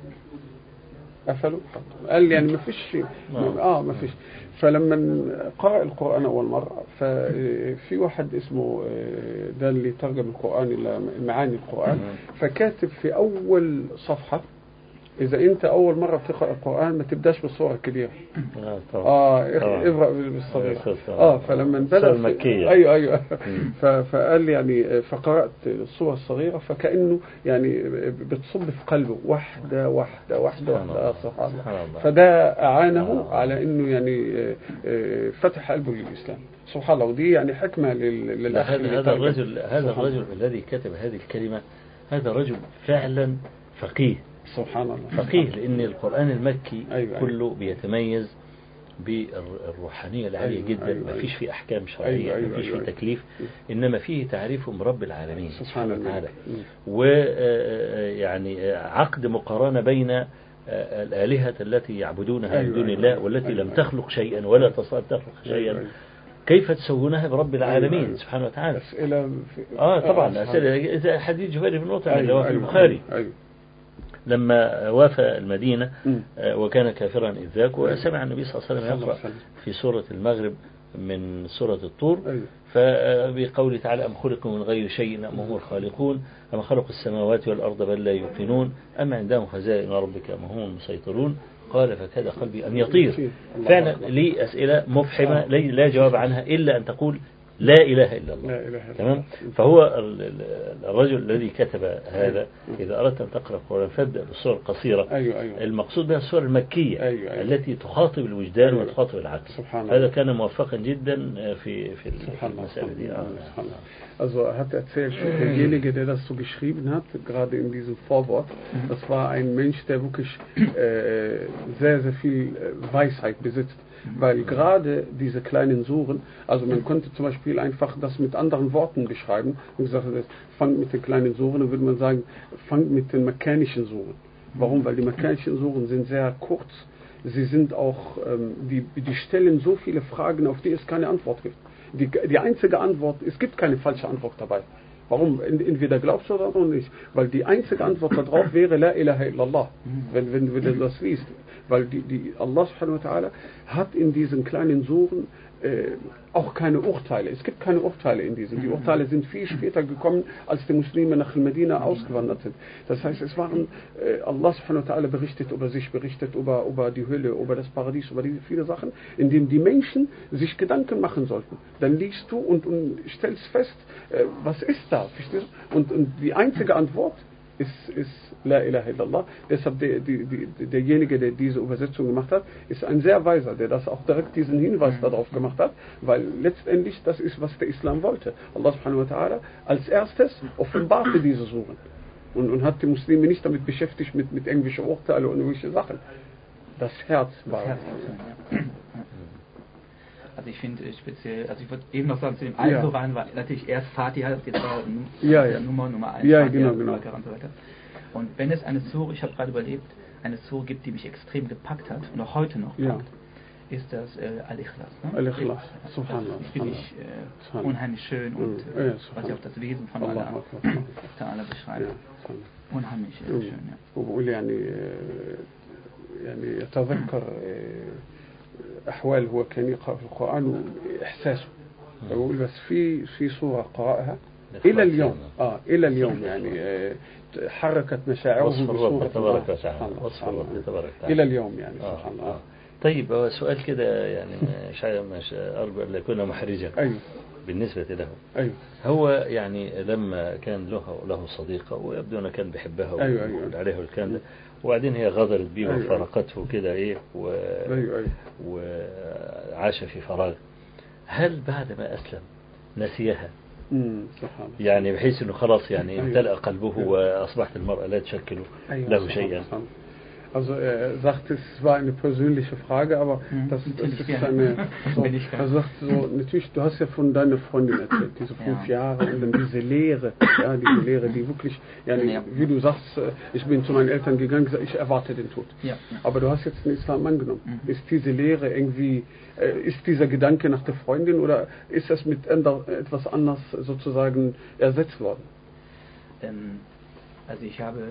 قفله قال يعني ما فيش ما فيش. فلما قرأ القرآن أول مرة ففي واحد اسمه ده اللي ترجم القرآن إلى معاني القرآن، فكاتب في أول صفحة إذا أنت أول مرة بتقرأ القرآن ما تبداش بالصورة الكبيرة، اقرأ بالصغيرة. فلما بدأ المكية أيوة فقال يعني فقرأت الصورة الصغيرة فكأنه يعني بتصب في قلبه واحدة سبحان الله. فده أعانه على إنه يعني فتح قلبه للإسلام سبحان الله. ودي يعني حكمة للأخ. هذا الرجل الذي كتب هذه الكلمة هذا رجل فعلا فقيه سبحان الله، فقيه، لأن القرآن المكي كله بيتميز بالروحانية العالية جدا. ما فيش فيه أحكام شرعية، ما فيش فيه تكليف، إنما فيه تعريف برب العالمين سبحانه وتعالى، ويعني عقد مقارنة بين الآلهة التي يعبدونها من دون الله والتي لم تخلق شيئا ولا تستطيع تخلق شيئا، كيف تسوونها برب العالمين سبحانه وتعالى. أسئلة طبعا أسئلة. حديث جبير بن مطعم اللي هو في البخاري لما وافى المدينة وكان كافرا إذ ذاك، وسمع النبي صلى الله عليه وسلم يقرأ في سورة المغرب من سورة الطور فبقوله تعالى أم خلقوا من غير شيء أم هم الخالقون أم خلقوا السماوات والأرض بل لا يوقنون أم عندهم خزائن ربك أم هم المسيطرون قال فكاد قلبي أن يطير. فعلا لي أسئلة مفحمة لا جواب عنها إلا أن تقول لا إله إلا الله. تمام. فهو الرجل الذي كتب هذا إذا أردت أن تقرأ القرآن فابدأ بالسور القصيرة. المقصود بها السور المكية التي تخاطب الوجدان وتخاطب العقل. هذا كان موفقا جدا في المسألة دي. Also er hat erzählt, derjenige, der das so geschrieben hat, gerade in diesem Vorwort, das war ein Mensch, der wirklich sehr, sehr viel Weisheit besitzt. Weil gerade diese kleinen Suren, also man könnte zum Beispiel einfach das mit anderen Worten beschreiben und gesagt, fangt mit den kleinen Suren, dann würde man sagen, fangt mit den mekkanischen Suren. Warum? Weil die mekkanischen Suren sind sehr kurz, sie sind auch, die stellen so viele Fragen, auf die es keine Antwort gibt. Die einzige Antwort, es gibt keine falsche Antwort dabei. Warum? Entweder glaubst du oder nicht. Weil die einzige Antwort darauf wäre La ilaha illallah, wenn du das liest. Weil Allah subhanahu wa ta'ala hat in diesen kleinen Suren auch keine Urteile. Es gibt keine Urteile in diesen. Die Urteile sind viel später gekommen, als die Muslime nach Medina ausgewandert sind. Das heißt, es waren, Allah subhanahu wa ta'ala berichtet über sich, berichtet über die Hölle, über das Paradies, über diese viele Sachen, in denen die Menschen sich Gedanken machen sollten. Dann liest du und stellst fest, was ist da? Verstehst du? Und die einzige Antwort ist La ilaha illallah. Deshalb derjenige, der diese Übersetzung gemacht hat, ist ein sehr weiser, der das auch direkt diesen Hinweis darauf gemacht hat, weil letztendlich das ist, was der Islam wollte. Allah subhanahu wa ta'ala als erstes offenbarte diese Suren und hat die Muslime nicht damit beschäftigt mit irgendwelchen Urteilen und irgendwelchen Sachen. Das Herz war. Also ich finde speziell, also ich würde eben noch sagen, zu dem Al-Quran war natürlich erst Fatiha, das jetzt war Nummer 1, genau. und so weiter. Und wenn es eine Sure, ich habe gerade überlebt, eine Sure gibt, die mich extrem gepackt hat und auch heute noch packt, ist das Al-Ikhlas. Ne? Al-Ikhlas, subhanallah. Das finde ich unheimlich schön und was ja auch das Wesen von Allah Ta'ala beschreibt. Unheimlich schön, ja. وبقول يعني يتذكر أحوال هو كان يقرأ في القرآن وإحساسه. بقول بس في صورة قرأها إلى اليوم يعني حركت مشاعره بصورة تبارك إلى اليوم يعني سبحان الله. طيب سؤال كده يعني مش أرجو أن يكون محرجا. بالنسبة له هو يعني لما كان له صديقة ويبدو أنه كان بيحبها ويقول عليها والكلام ده، وبعدين هي غدرت بيه وفارقته كده وعاش في فراغ، هل بعد ما أسلم نسيها؟ يعني بحيث أنه خلاص يعني امتلأ قلبه وأصبحت المرأة لا تشكل له شيئا. Also er sagt, es war eine persönliche Frage, aber das ist eine... er sagt so, natürlich, du hast ja von deiner Freundin erzählt, diese 5 Jahre und dann diese Lehre, die wirklich, wie du sagst, ich bin zu meinen Eltern gegangen und gesagt, ich erwarte den Tod. Aber du hast jetzt den Islam angenommen. Ist diese Lehre irgendwie, ist dieser Gedanke nach der Freundin oder ist das mit etwas anders sozusagen ersetzt worden? Also ich habe...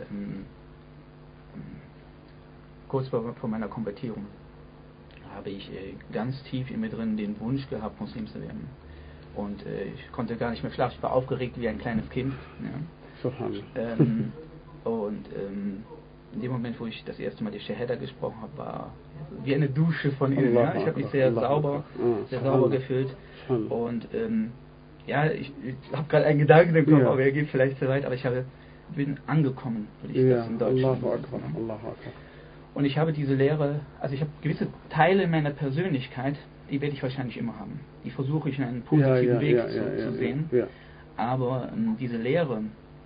kurz vor meiner Konvertierung habe ich ganz tief in mir drin den Wunsch gehabt, Muslim zu werden. Und ich konnte gar nicht mehr schlafen, ich war aufgeregt wie ein kleines Kind. Ja. Und in dem Moment, wo ich das erste Mal die Shahada gesprochen habe, war wie eine Dusche von innen. Ja. Ich habe mich sehr sauber gefühlt. Und ich habe gerade einen Gedanken im Kopf, aber er geht vielleicht zu weit, aber bin angekommen, würde ich das in Deutsch sagen. Und ich habe diese Lehre, also ich habe gewisse Teile meiner Persönlichkeit, die werde ich wahrscheinlich immer haben. Die versuche ich in einen positiven Weg zu sehen. Aber diese Lehre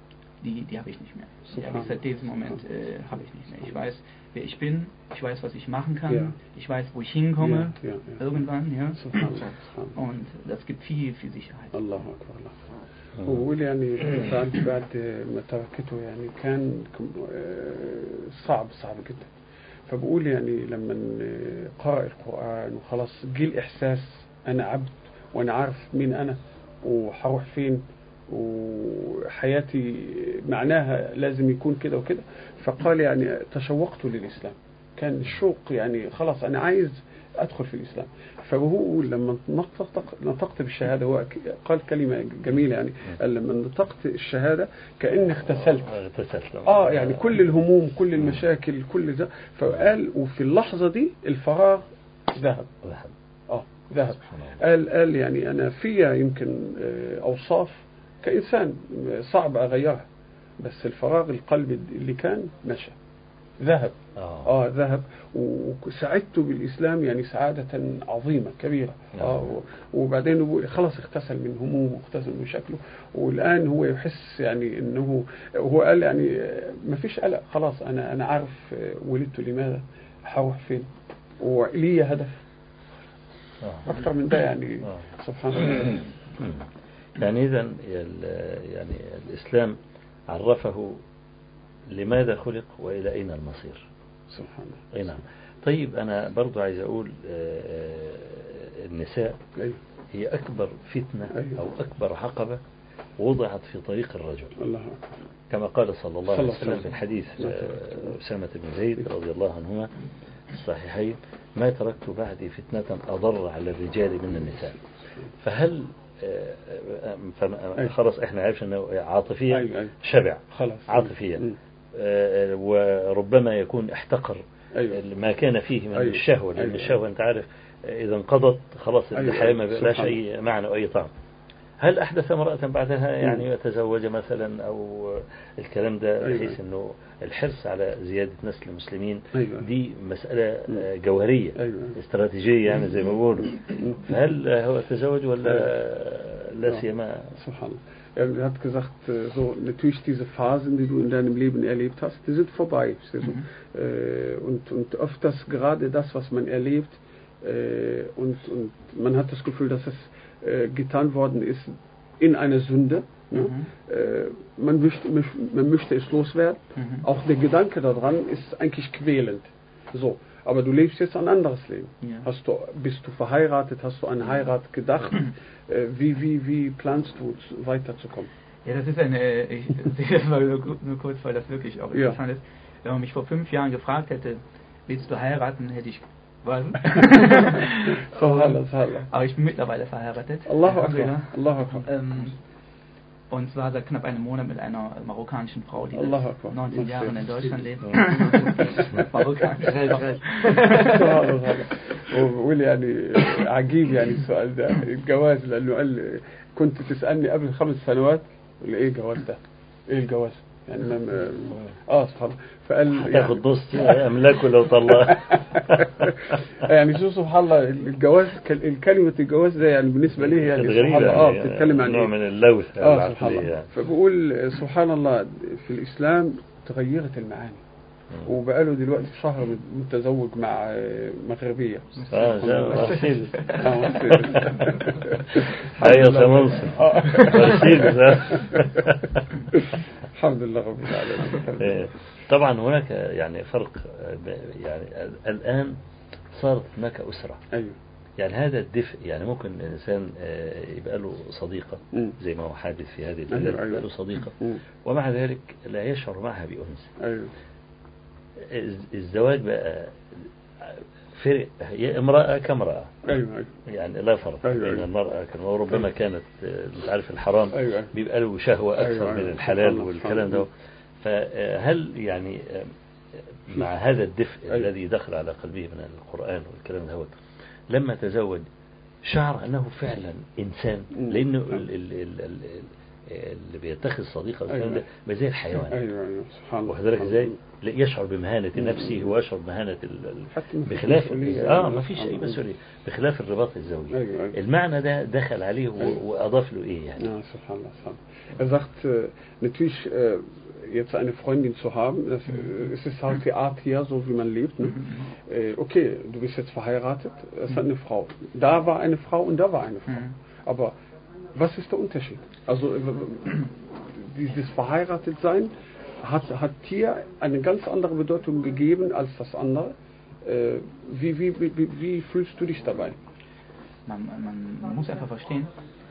die habe ich nicht mehr. Die habe ich seit diesem Moment habe ich nicht mehr. Ich weiß, wer ich bin, ich weiß, was ich machen kann, ich weiß, wo ich hinkomme, irgendwann, ja. Und das gibt viel, viel Sicherheit. الله أكبر الله. وقول يعني بعد ما تركته يعني كان صعب جدا. فبقول يعني لما قرأ القرآن وخلاص جه الإحساس أنا عبد وأنا عارف مين أنا وهروح فين وحياتي معناها لازم يكون كده وكده، فقال يعني تشوقت للإسلام، كان الشوق يعني خلاص أنا عايز أدخل في الإسلام. فهو لما نطقت بالشهادة هو قال كلمة جميلة يعني قال لما نطقت الشهادة كأني اغتسلت يعني كل الهموم كل المشاكل كل ده، فقال وفي اللحظة دي الفراغ ذهب ذهب. قال يعني أنا فيها يمكن أوصاف كإنسان صعب أغيرها، بس الفراغ القلب اللي كان مشى ذهب ذهب، وسعدت بالإسلام يعني سعادة عظيمة كبيرة. وبعدين خلاص اغتسل من همومه واغتسل من شكله، والآن هو يحس يعني إنه هو قال يعني ما فيش قلق خلاص، أنا عارف ولدت لماذا، هروح فين، ولي هدف أكثر من ده يعني. سبحان الله. يعني إذن يعني الإسلام عرفه لماذا خلق وإلى أين المصير. سبحان الله. نعم. طيب أنا برضو عايز أقول النساء هي أكبر فتنة أو أكبر عقبة وضعت في طريق الرجل. الله. كما قال صلى الله عليه وسلم في الحديث أسامة بن زيد رضي الله عنهما الصحيحين: ما تركت بعدي فتنة أضر على الرجال من النساء. فهل خلاص احنا عارفين انه عاطفيا شبع عاطفيا وربما يكون احتقر ما كان فيه من الشهوة، لأن الشهوة انت عارف اذا انقضت خلاص الحياة ما بلاش اي معنى واي طعم. هل احدث امرأة بعدها يعني يتزوج مثلا او الكلام ده، بحيث انه الحرص على زيادة نسل المسلمين دي مسألة جوهرية استراتيجية يعني زي ما بيقولوا، فهل هو تزوج ولا لا سيما؟ سبحان الله. Er hat gesagt, so natürlich diese Phasen, die du in deinem Leben erlebt hast, die sind vorbei. Und öfters gerade das, was man erlebt, und man hat das Gefühl, dass es getan worden ist in einer Sünde. Man möchte es loswerden. Auch der Gedanke daran ist eigentlich quälend. So. Aber du lebst jetzt ein anderes Leben. Ja. Bist du verheiratet? Hast du an Heirat gedacht? Wie planst du weiterzukommen? Ja, das ist ich sehe das mal nur kurz, weil das wirklich auch interessant ist. Wenn man mich vor 5 Jahren gefragt hätte, willst du heiraten, hätte ich was? Aber ich bin mittlerweile verheiratet. Allahu Akbar. Allahu Akbar. Und zwar seit knapp einem Monat mit einer marokkanischen Frau, die 19 Jahre in Deutschland lebt. marokkanische وقول يعني عجيب يعني السؤال ده الجواز، لأنه قال كنت تسألني قبل 5 سنوات ولا ايه الجواز ده، ايه الجواز يعني سبحان الله. فقال تاخد نص املاكه لو طلع يعني شو سبحان الله الجواز، الكلمة الجواز ده يعني بالنسبة لي يعني سبحان الله بتتكلم عن نوع من اللوث العقلية. فبقول سبحان الله في الإسلام تغيرت المعاني، وبقاله دلوقتي شهر متزوج مع مغربية. الحمد لله رب العالمين. طبعا هناك يعني فرق، يعني الآن صارت هناك أسرة. يعني هذا الدفء، يعني ممكن الإنسان يبقى له صديقة زي ما هو حادث في هذه البلاد، يبقى له صديقة ومع ذلك لا يشعر معها بأنس. الزواج بقى فرق، هي امرأة كامرأة. يعني لا فرق بين المرأة وربما كانت تعرف الحرام بيبقى له شهوة أكثر من الحلال والكلام ده. فهل يعني مع هذا الدفء الذي دخل على قلبه من القرآن والكلام ده لما تزوج شعر أنه فعلا إنسان؟ لأنه اللي بيتخذ صديقه والكلام ده زي الحيوان. ايوه سبحان الله. وحضرتك ازاي يشعر بمهانة نفسه ويشعر بمهانة بخلاف ما فيش اي مسؤولية بخلاف الرباط الزوجي. أيوة. المعنى ده دخل عليه واضاف له ايه يعني. سبحان الله. sagt natürlich jetzt eine Freundin zu haben, es ist halt die Art hier, so wie man lebt. Ne? Okay, du bist jetzt verheiratet, es hat eine Frau. Da war eine Frau und da war eine Frau. Aber was ist der Unterschied? Also dieses Verheiratetsein hat hier eine ganz andere Bedeutung gegeben als das andere. Wie fühlst du dich dabei? Man muss einfach verstehen,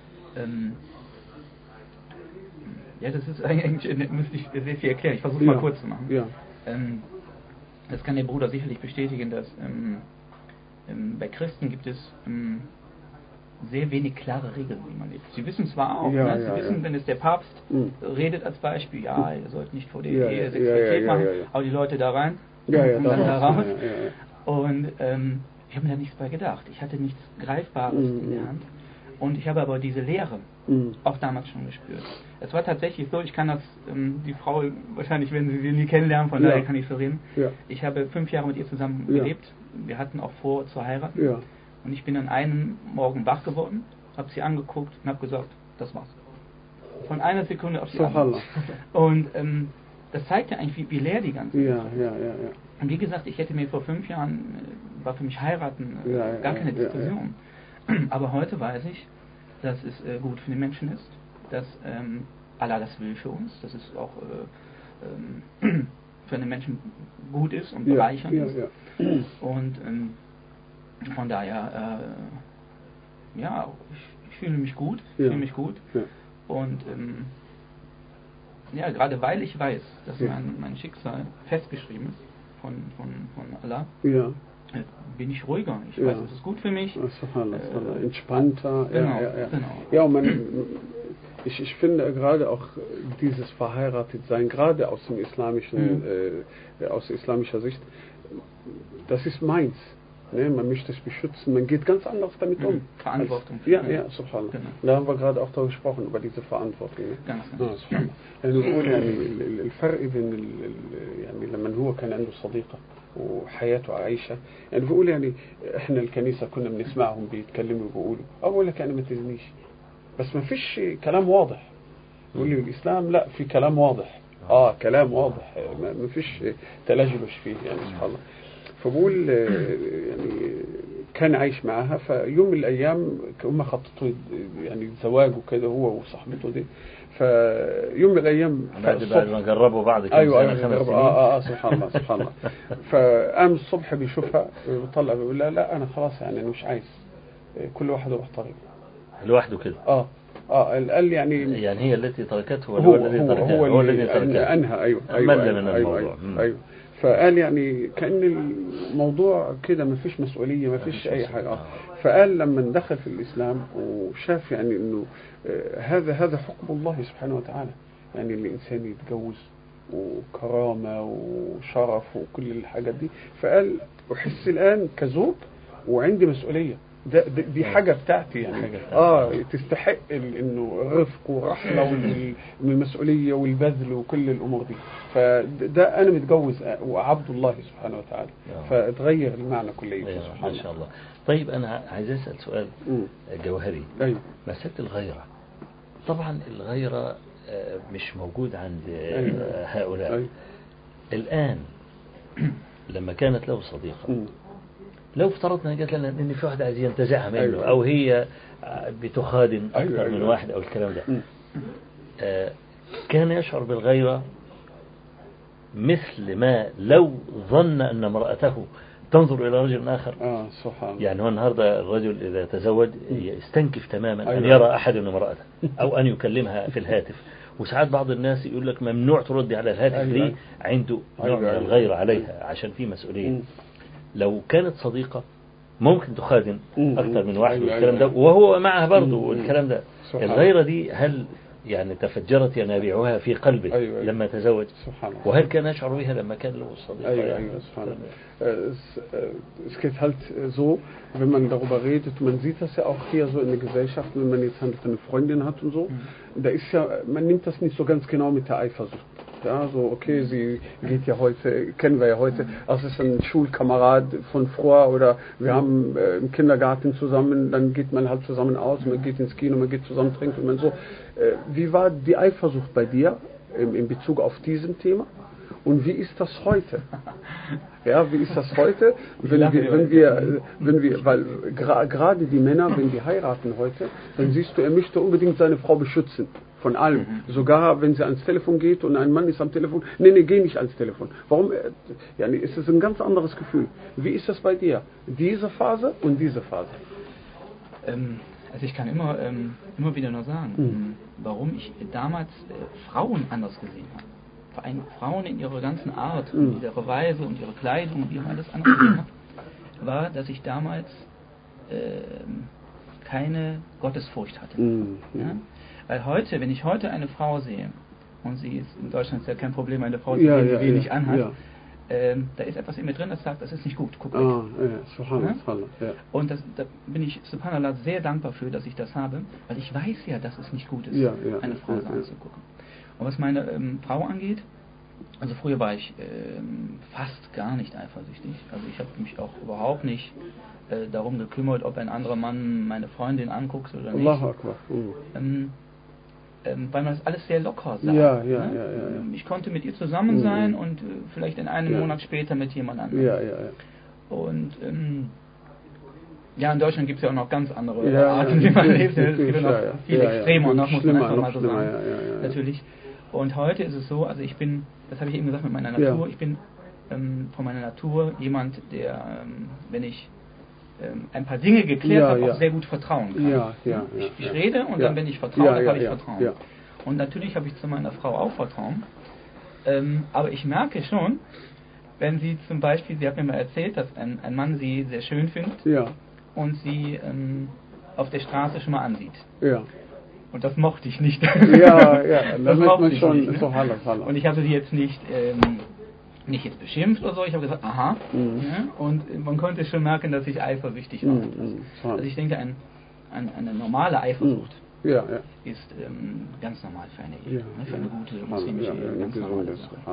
ja, das ist eigentlich, müsste ich sehr viel erklären. Ich versuche mal kurz zu machen. Ja. Das kann der Bruder sicherlich bestätigen, dass bei Christen gibt es sehr wenig klare Regeln, wie man lebt. Sie wissen zwar auch, Sie wissen, wenn es der Papst redet als Beispiel, ihr sollt nicht vor der Ehe Sexualität machen, aber die Leute da rein und dann da raus. Und ich habe mir da nichts bei gedacht. Ich hatte nichts Greifbares in der Hand. Und ich habe aber diese Lehre auch damals schon gespürt. Es war tatsächlich so, ich kann das, die Frau, wahrscheinlich werden Sie sie nie kennenlernen, von daher kann ich so reden. Ja. Ich habe 5 Jahre mit ihr zusammen gelebt. Wir hatten auch vor zu heiraten. Ja. Und ich bin an einem Morgen wach geworden, habe sie angeguckt und habe gesagt, das war's. Von einer Sekunde auf die andere. Und das zeigt ja eigentlich, wie leer die ganze Sache ist. Und wie gesagt, ich hätte mir vor 5 Jahren, war für mich heiraten gar keine Diskussion. Aber heute weiß ich, dass es gut für den Menschen ist, dass Allah das will für uns, dass es auch für den Menschen gut ist und bereichernd ist. Und von daher, ich fühle mich gut, und gerade weil ich weiß, dass mein Schicksal festgeschrieben ist von Allah, bin ich ruhiger. Ich weiß, es ist gut für mich. Entspannter. Genau. Ja, ich finde gerade auch dieses Verheiratetsein, gerade aus dem islamischen, aus islamischer Sicht, das ist meins. Ne, man möchte es beschützen, man geht ganz anders damit um. Verantwortung. Subhanallah. Genau. Da haben wir gerade auch darüber gesprochen, über diese Verantwortung. Ne? Ganz genau. نقول الفرق بين يعني لما هو كان عنده صديقة وحياته عايشة، يعني بقول يعني احنا الكنيسة كنا بنسمعهم بيتكلموا وبيقولوا أقول لك أنا ما تزنيش، بس ما فيش كلام واضح. يقول لي الإسلام لا في كلام واضح، كلام واضح ما فيش تلجلش فيه يعني سبحان الله. فبقول يعني كان عايش معاها، فيوم من الأيام هم خططوا يعني الزواج وكده هو وصاحبته دي، فيوم من الأيام بعد ما جربوا بعض كم سنة سبحان الله سبحان الله. فقام الصبح بيشوفها بيطلع بيقول لها لا أنا خلاص يعني أنا مش عايز، كل واحد يروح طريقه لوحده كده. قال يعني هي التي تركته ولا هو الذي تركها؟ هو الذي تركها أنهى. أيوه. فقال يعني كأن الموضوع كده ما فيش مسؤولية ما فيش أي حاجة. فقال لما دخل في الإسلام وشاف يعني إنه هذا حكم الله سبحانه وتعالى، يعني الإنسان يتجوز وكرامة وشرف وكل الحاجات دي، فقال أحس الآن كزوج وعندي مسؤولية، دي حاجة بتاعتي يعني تستحق انه الرفق والرحمة والمسؤولية والبذل وكل الامور دي، فده انا متجوز وعبد الله سبحانه وتعالى، فتغير المعنى كليا سبحان الله. ما شاء الله. طيب انا عايز اسال سؤال جوهري. مسألة الغيرة، طبعا الغيرة مش موجود عند هؤلاء. الان لما كانت له صديقة، لو افترضنا قالت لنا ان في واحد عايز ينتزعها منه او هي بتخادم اكثر من واحد او الكلام ده، كان يشعر بالغيرة مثل ما لو ظن ان امرأته تنظر الى رجل اخر. سبحان الله. يعني هو النهارده الرجل اذا تزوج يستنكف تماما ان يرى احد امرأته او ان يكلمها في الهاتف، وساعات بعض الناس يقول لك ممنوع تردي على الهاتف دي، عنده نوع من الغيرة عليها عشان في مسؤولية. لو كانت صديقة ممكن تخادم أكثر من واحد والكلام ده، وهو معها برضه والكلام ده. الغيرة دي هل يعني تفجرت ينابيعها في قلبه أيوة. لما تزوج. سبحان الله. وهل كان يشعر بها لما كان له صديق؟ أيوة أيوة سبحان الله. Es geht halt so, wenn man darüber redet, man sieht das ja auch hier so in der Gesellschaft, wenn man jetzt halt eine Freundin hat und so, da ist ja, man nimmt das nicht so ganz genau mit der Eifersucht. Ja, so, okay, sie geht ja heute, kennen wir ja heute, das ist ein Schulkamerad von früher oder wir haben im Kindergarten zusammen, dann geht man halt zusammen aus, man geht ins Kino, man geht zusammen trinken und man so. Wie war die Eifersucht bei dir in Bezug auf diesem Thema? Und wie ist das heute? Ja, wie ist das heute, wenn wir, weil gerade die Männer, wenn die heiraten heute, dann siehst du, er möchte unbedingt seine Frau beschützen. Von allem. Sogar wenn sie ans Telefon geht und ein Mann ist am Telefon, nee, geh nicht ans Telefon. Warum? Ja, nee, ist es ein ganz anderes Gefühl. Wie ist das bei dir? Diese Phase und diese Phase? Also ich kann immer wieder nur sagen, warum ich damals Frauen anders gesehen habe. Vor allem Frauen in ihrer ganzen Art, in ihrer Weise und ihrer Kleidung und alles anders gesehen habe, war, dass ich damals keine Gottesfurcht hatte. Ja? Weil heute, wenn ich heute eine Frau sehe, und sie ist in Deutschland ist ja kein Problem, eine Frau zu sehen, die wenig anhat, da ist etwas in mir drin, das sagt, das ist nicht gut, guck weg. Und da bin ich, subhanallah, sehr dankbar für, dass ich das habe, weil ich weiß ja, dass es nicht gut ist, eine Frau so anzugucken. Und was meine Frau angeht, also früher war ich fast gar nicht eifersüchtig, also ich habe mich auch überhaupt nicht darum gekümmert, ob ein anderer Mann meine Freundin anguckt oder nicht. Allahu Akbar. Weil man das alles sehr locker sah. Ich konnte mit ihr zusammen sein und vielleicht in einem Monat später mit jemand anderem. Und in Deutschland gibt es ja auch noch ganz andere Arten, wie man lebt. Es gibt ja noch viel extremer, noch muss man einfach mal so sagen. Natürlich. Und heute ist es so, also ich bin, das habe ich eben gesagt mit meiner Natur, ich bin von meiner Natur jemand, der, wenn ich ein paar Dinge geklärt habe, auch sehr gut vertrauen kann. Ich rede und dann, wenn ich vertraue, dann habe ich Vertrauen. Und natürlich habe ich zu meiner Frau auch Vertrauen. Aber ich merke schon, wenn sie zum Beispiel, sie hat mir mal erzählt, dass ein Mann sie sehr schön findet und sie auf der Straße schon mal ansieht. Und das mochte ich nicht. Das mochte ich schon nicht. Ne? Und ich habe sie jetzt nicht jetzt beschimpft oder so, ich habe gesagt, aha. Und man konnte schon merken, dass ich eifersüchtig war. Also ich denke, eine normale Eifersucht ist ganz normal für eine Ehe, für eine gute muslimische Ehe, ganz normal.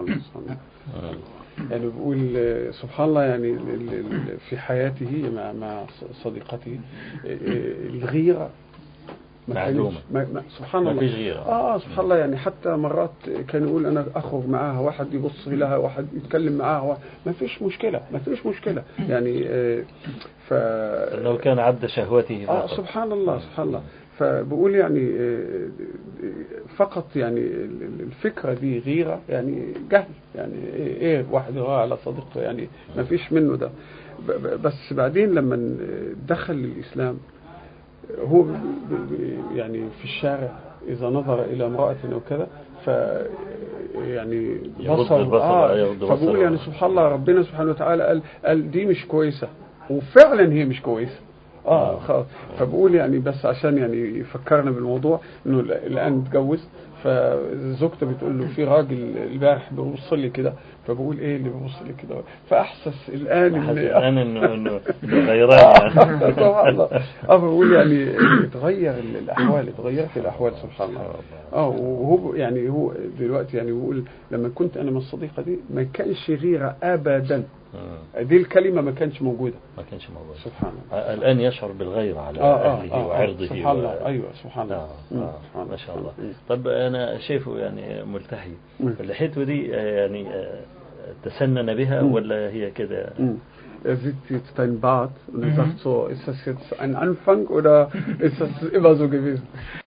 يعني بقول سبحان الله يعني في حياته مع صديقته الغيرة معلومة. سبحان الله. ما فيش غيرة. سبحان الله يعني حتى مرات كان يقول أنا أخرج معاها واحد يبص لها واحد يتكلم معاها ما فيش مشكلة يعني لو كان عبد شهوته سبحان الله فبقول يعني فقط يعني الفكرة دي غيرة يعني جهل يعني ايه واحد يغير على صديقته يعني ما فيش منه ده بس بعدين لما دخل الإسلام هو يعني في الشارع إذا نظر إلى امرأة أو كذا يعني فبقول يعني سبحان الله ربنا سبحانه وتعالى قال دي مش كويسة وفعلا هي مش كويسة فبقول يعني بس عشان يعني يفكرنا بالموضوع انه الان اتجوز فزوجته بتقول له في راجل البارح بيبص لي كده فبقول ايه اللي بيبص لي كده فاحسس الان انه غيران يعني سبحان الله بقول يعني اتغيرت الاحوال سبحان الله وهو يعني هو دلوقتي يعني بيقول لما كنت انا من الصديقه دي ما كانش غيره ابدا دي الكلمة ما كانش موجودة سبحان الله الآن يشعر بالغيرة على أهله وعرضه سبحان الله أيوة سبحان الله ما شاء الله طب أنا شايفه يعني ملتحي لحيته دي يعني تسنن بها ولا هي كده sieht jetzt dein Bart und er sagt so, ist das jetzt ein Anfang oder ist das immer so gewesen?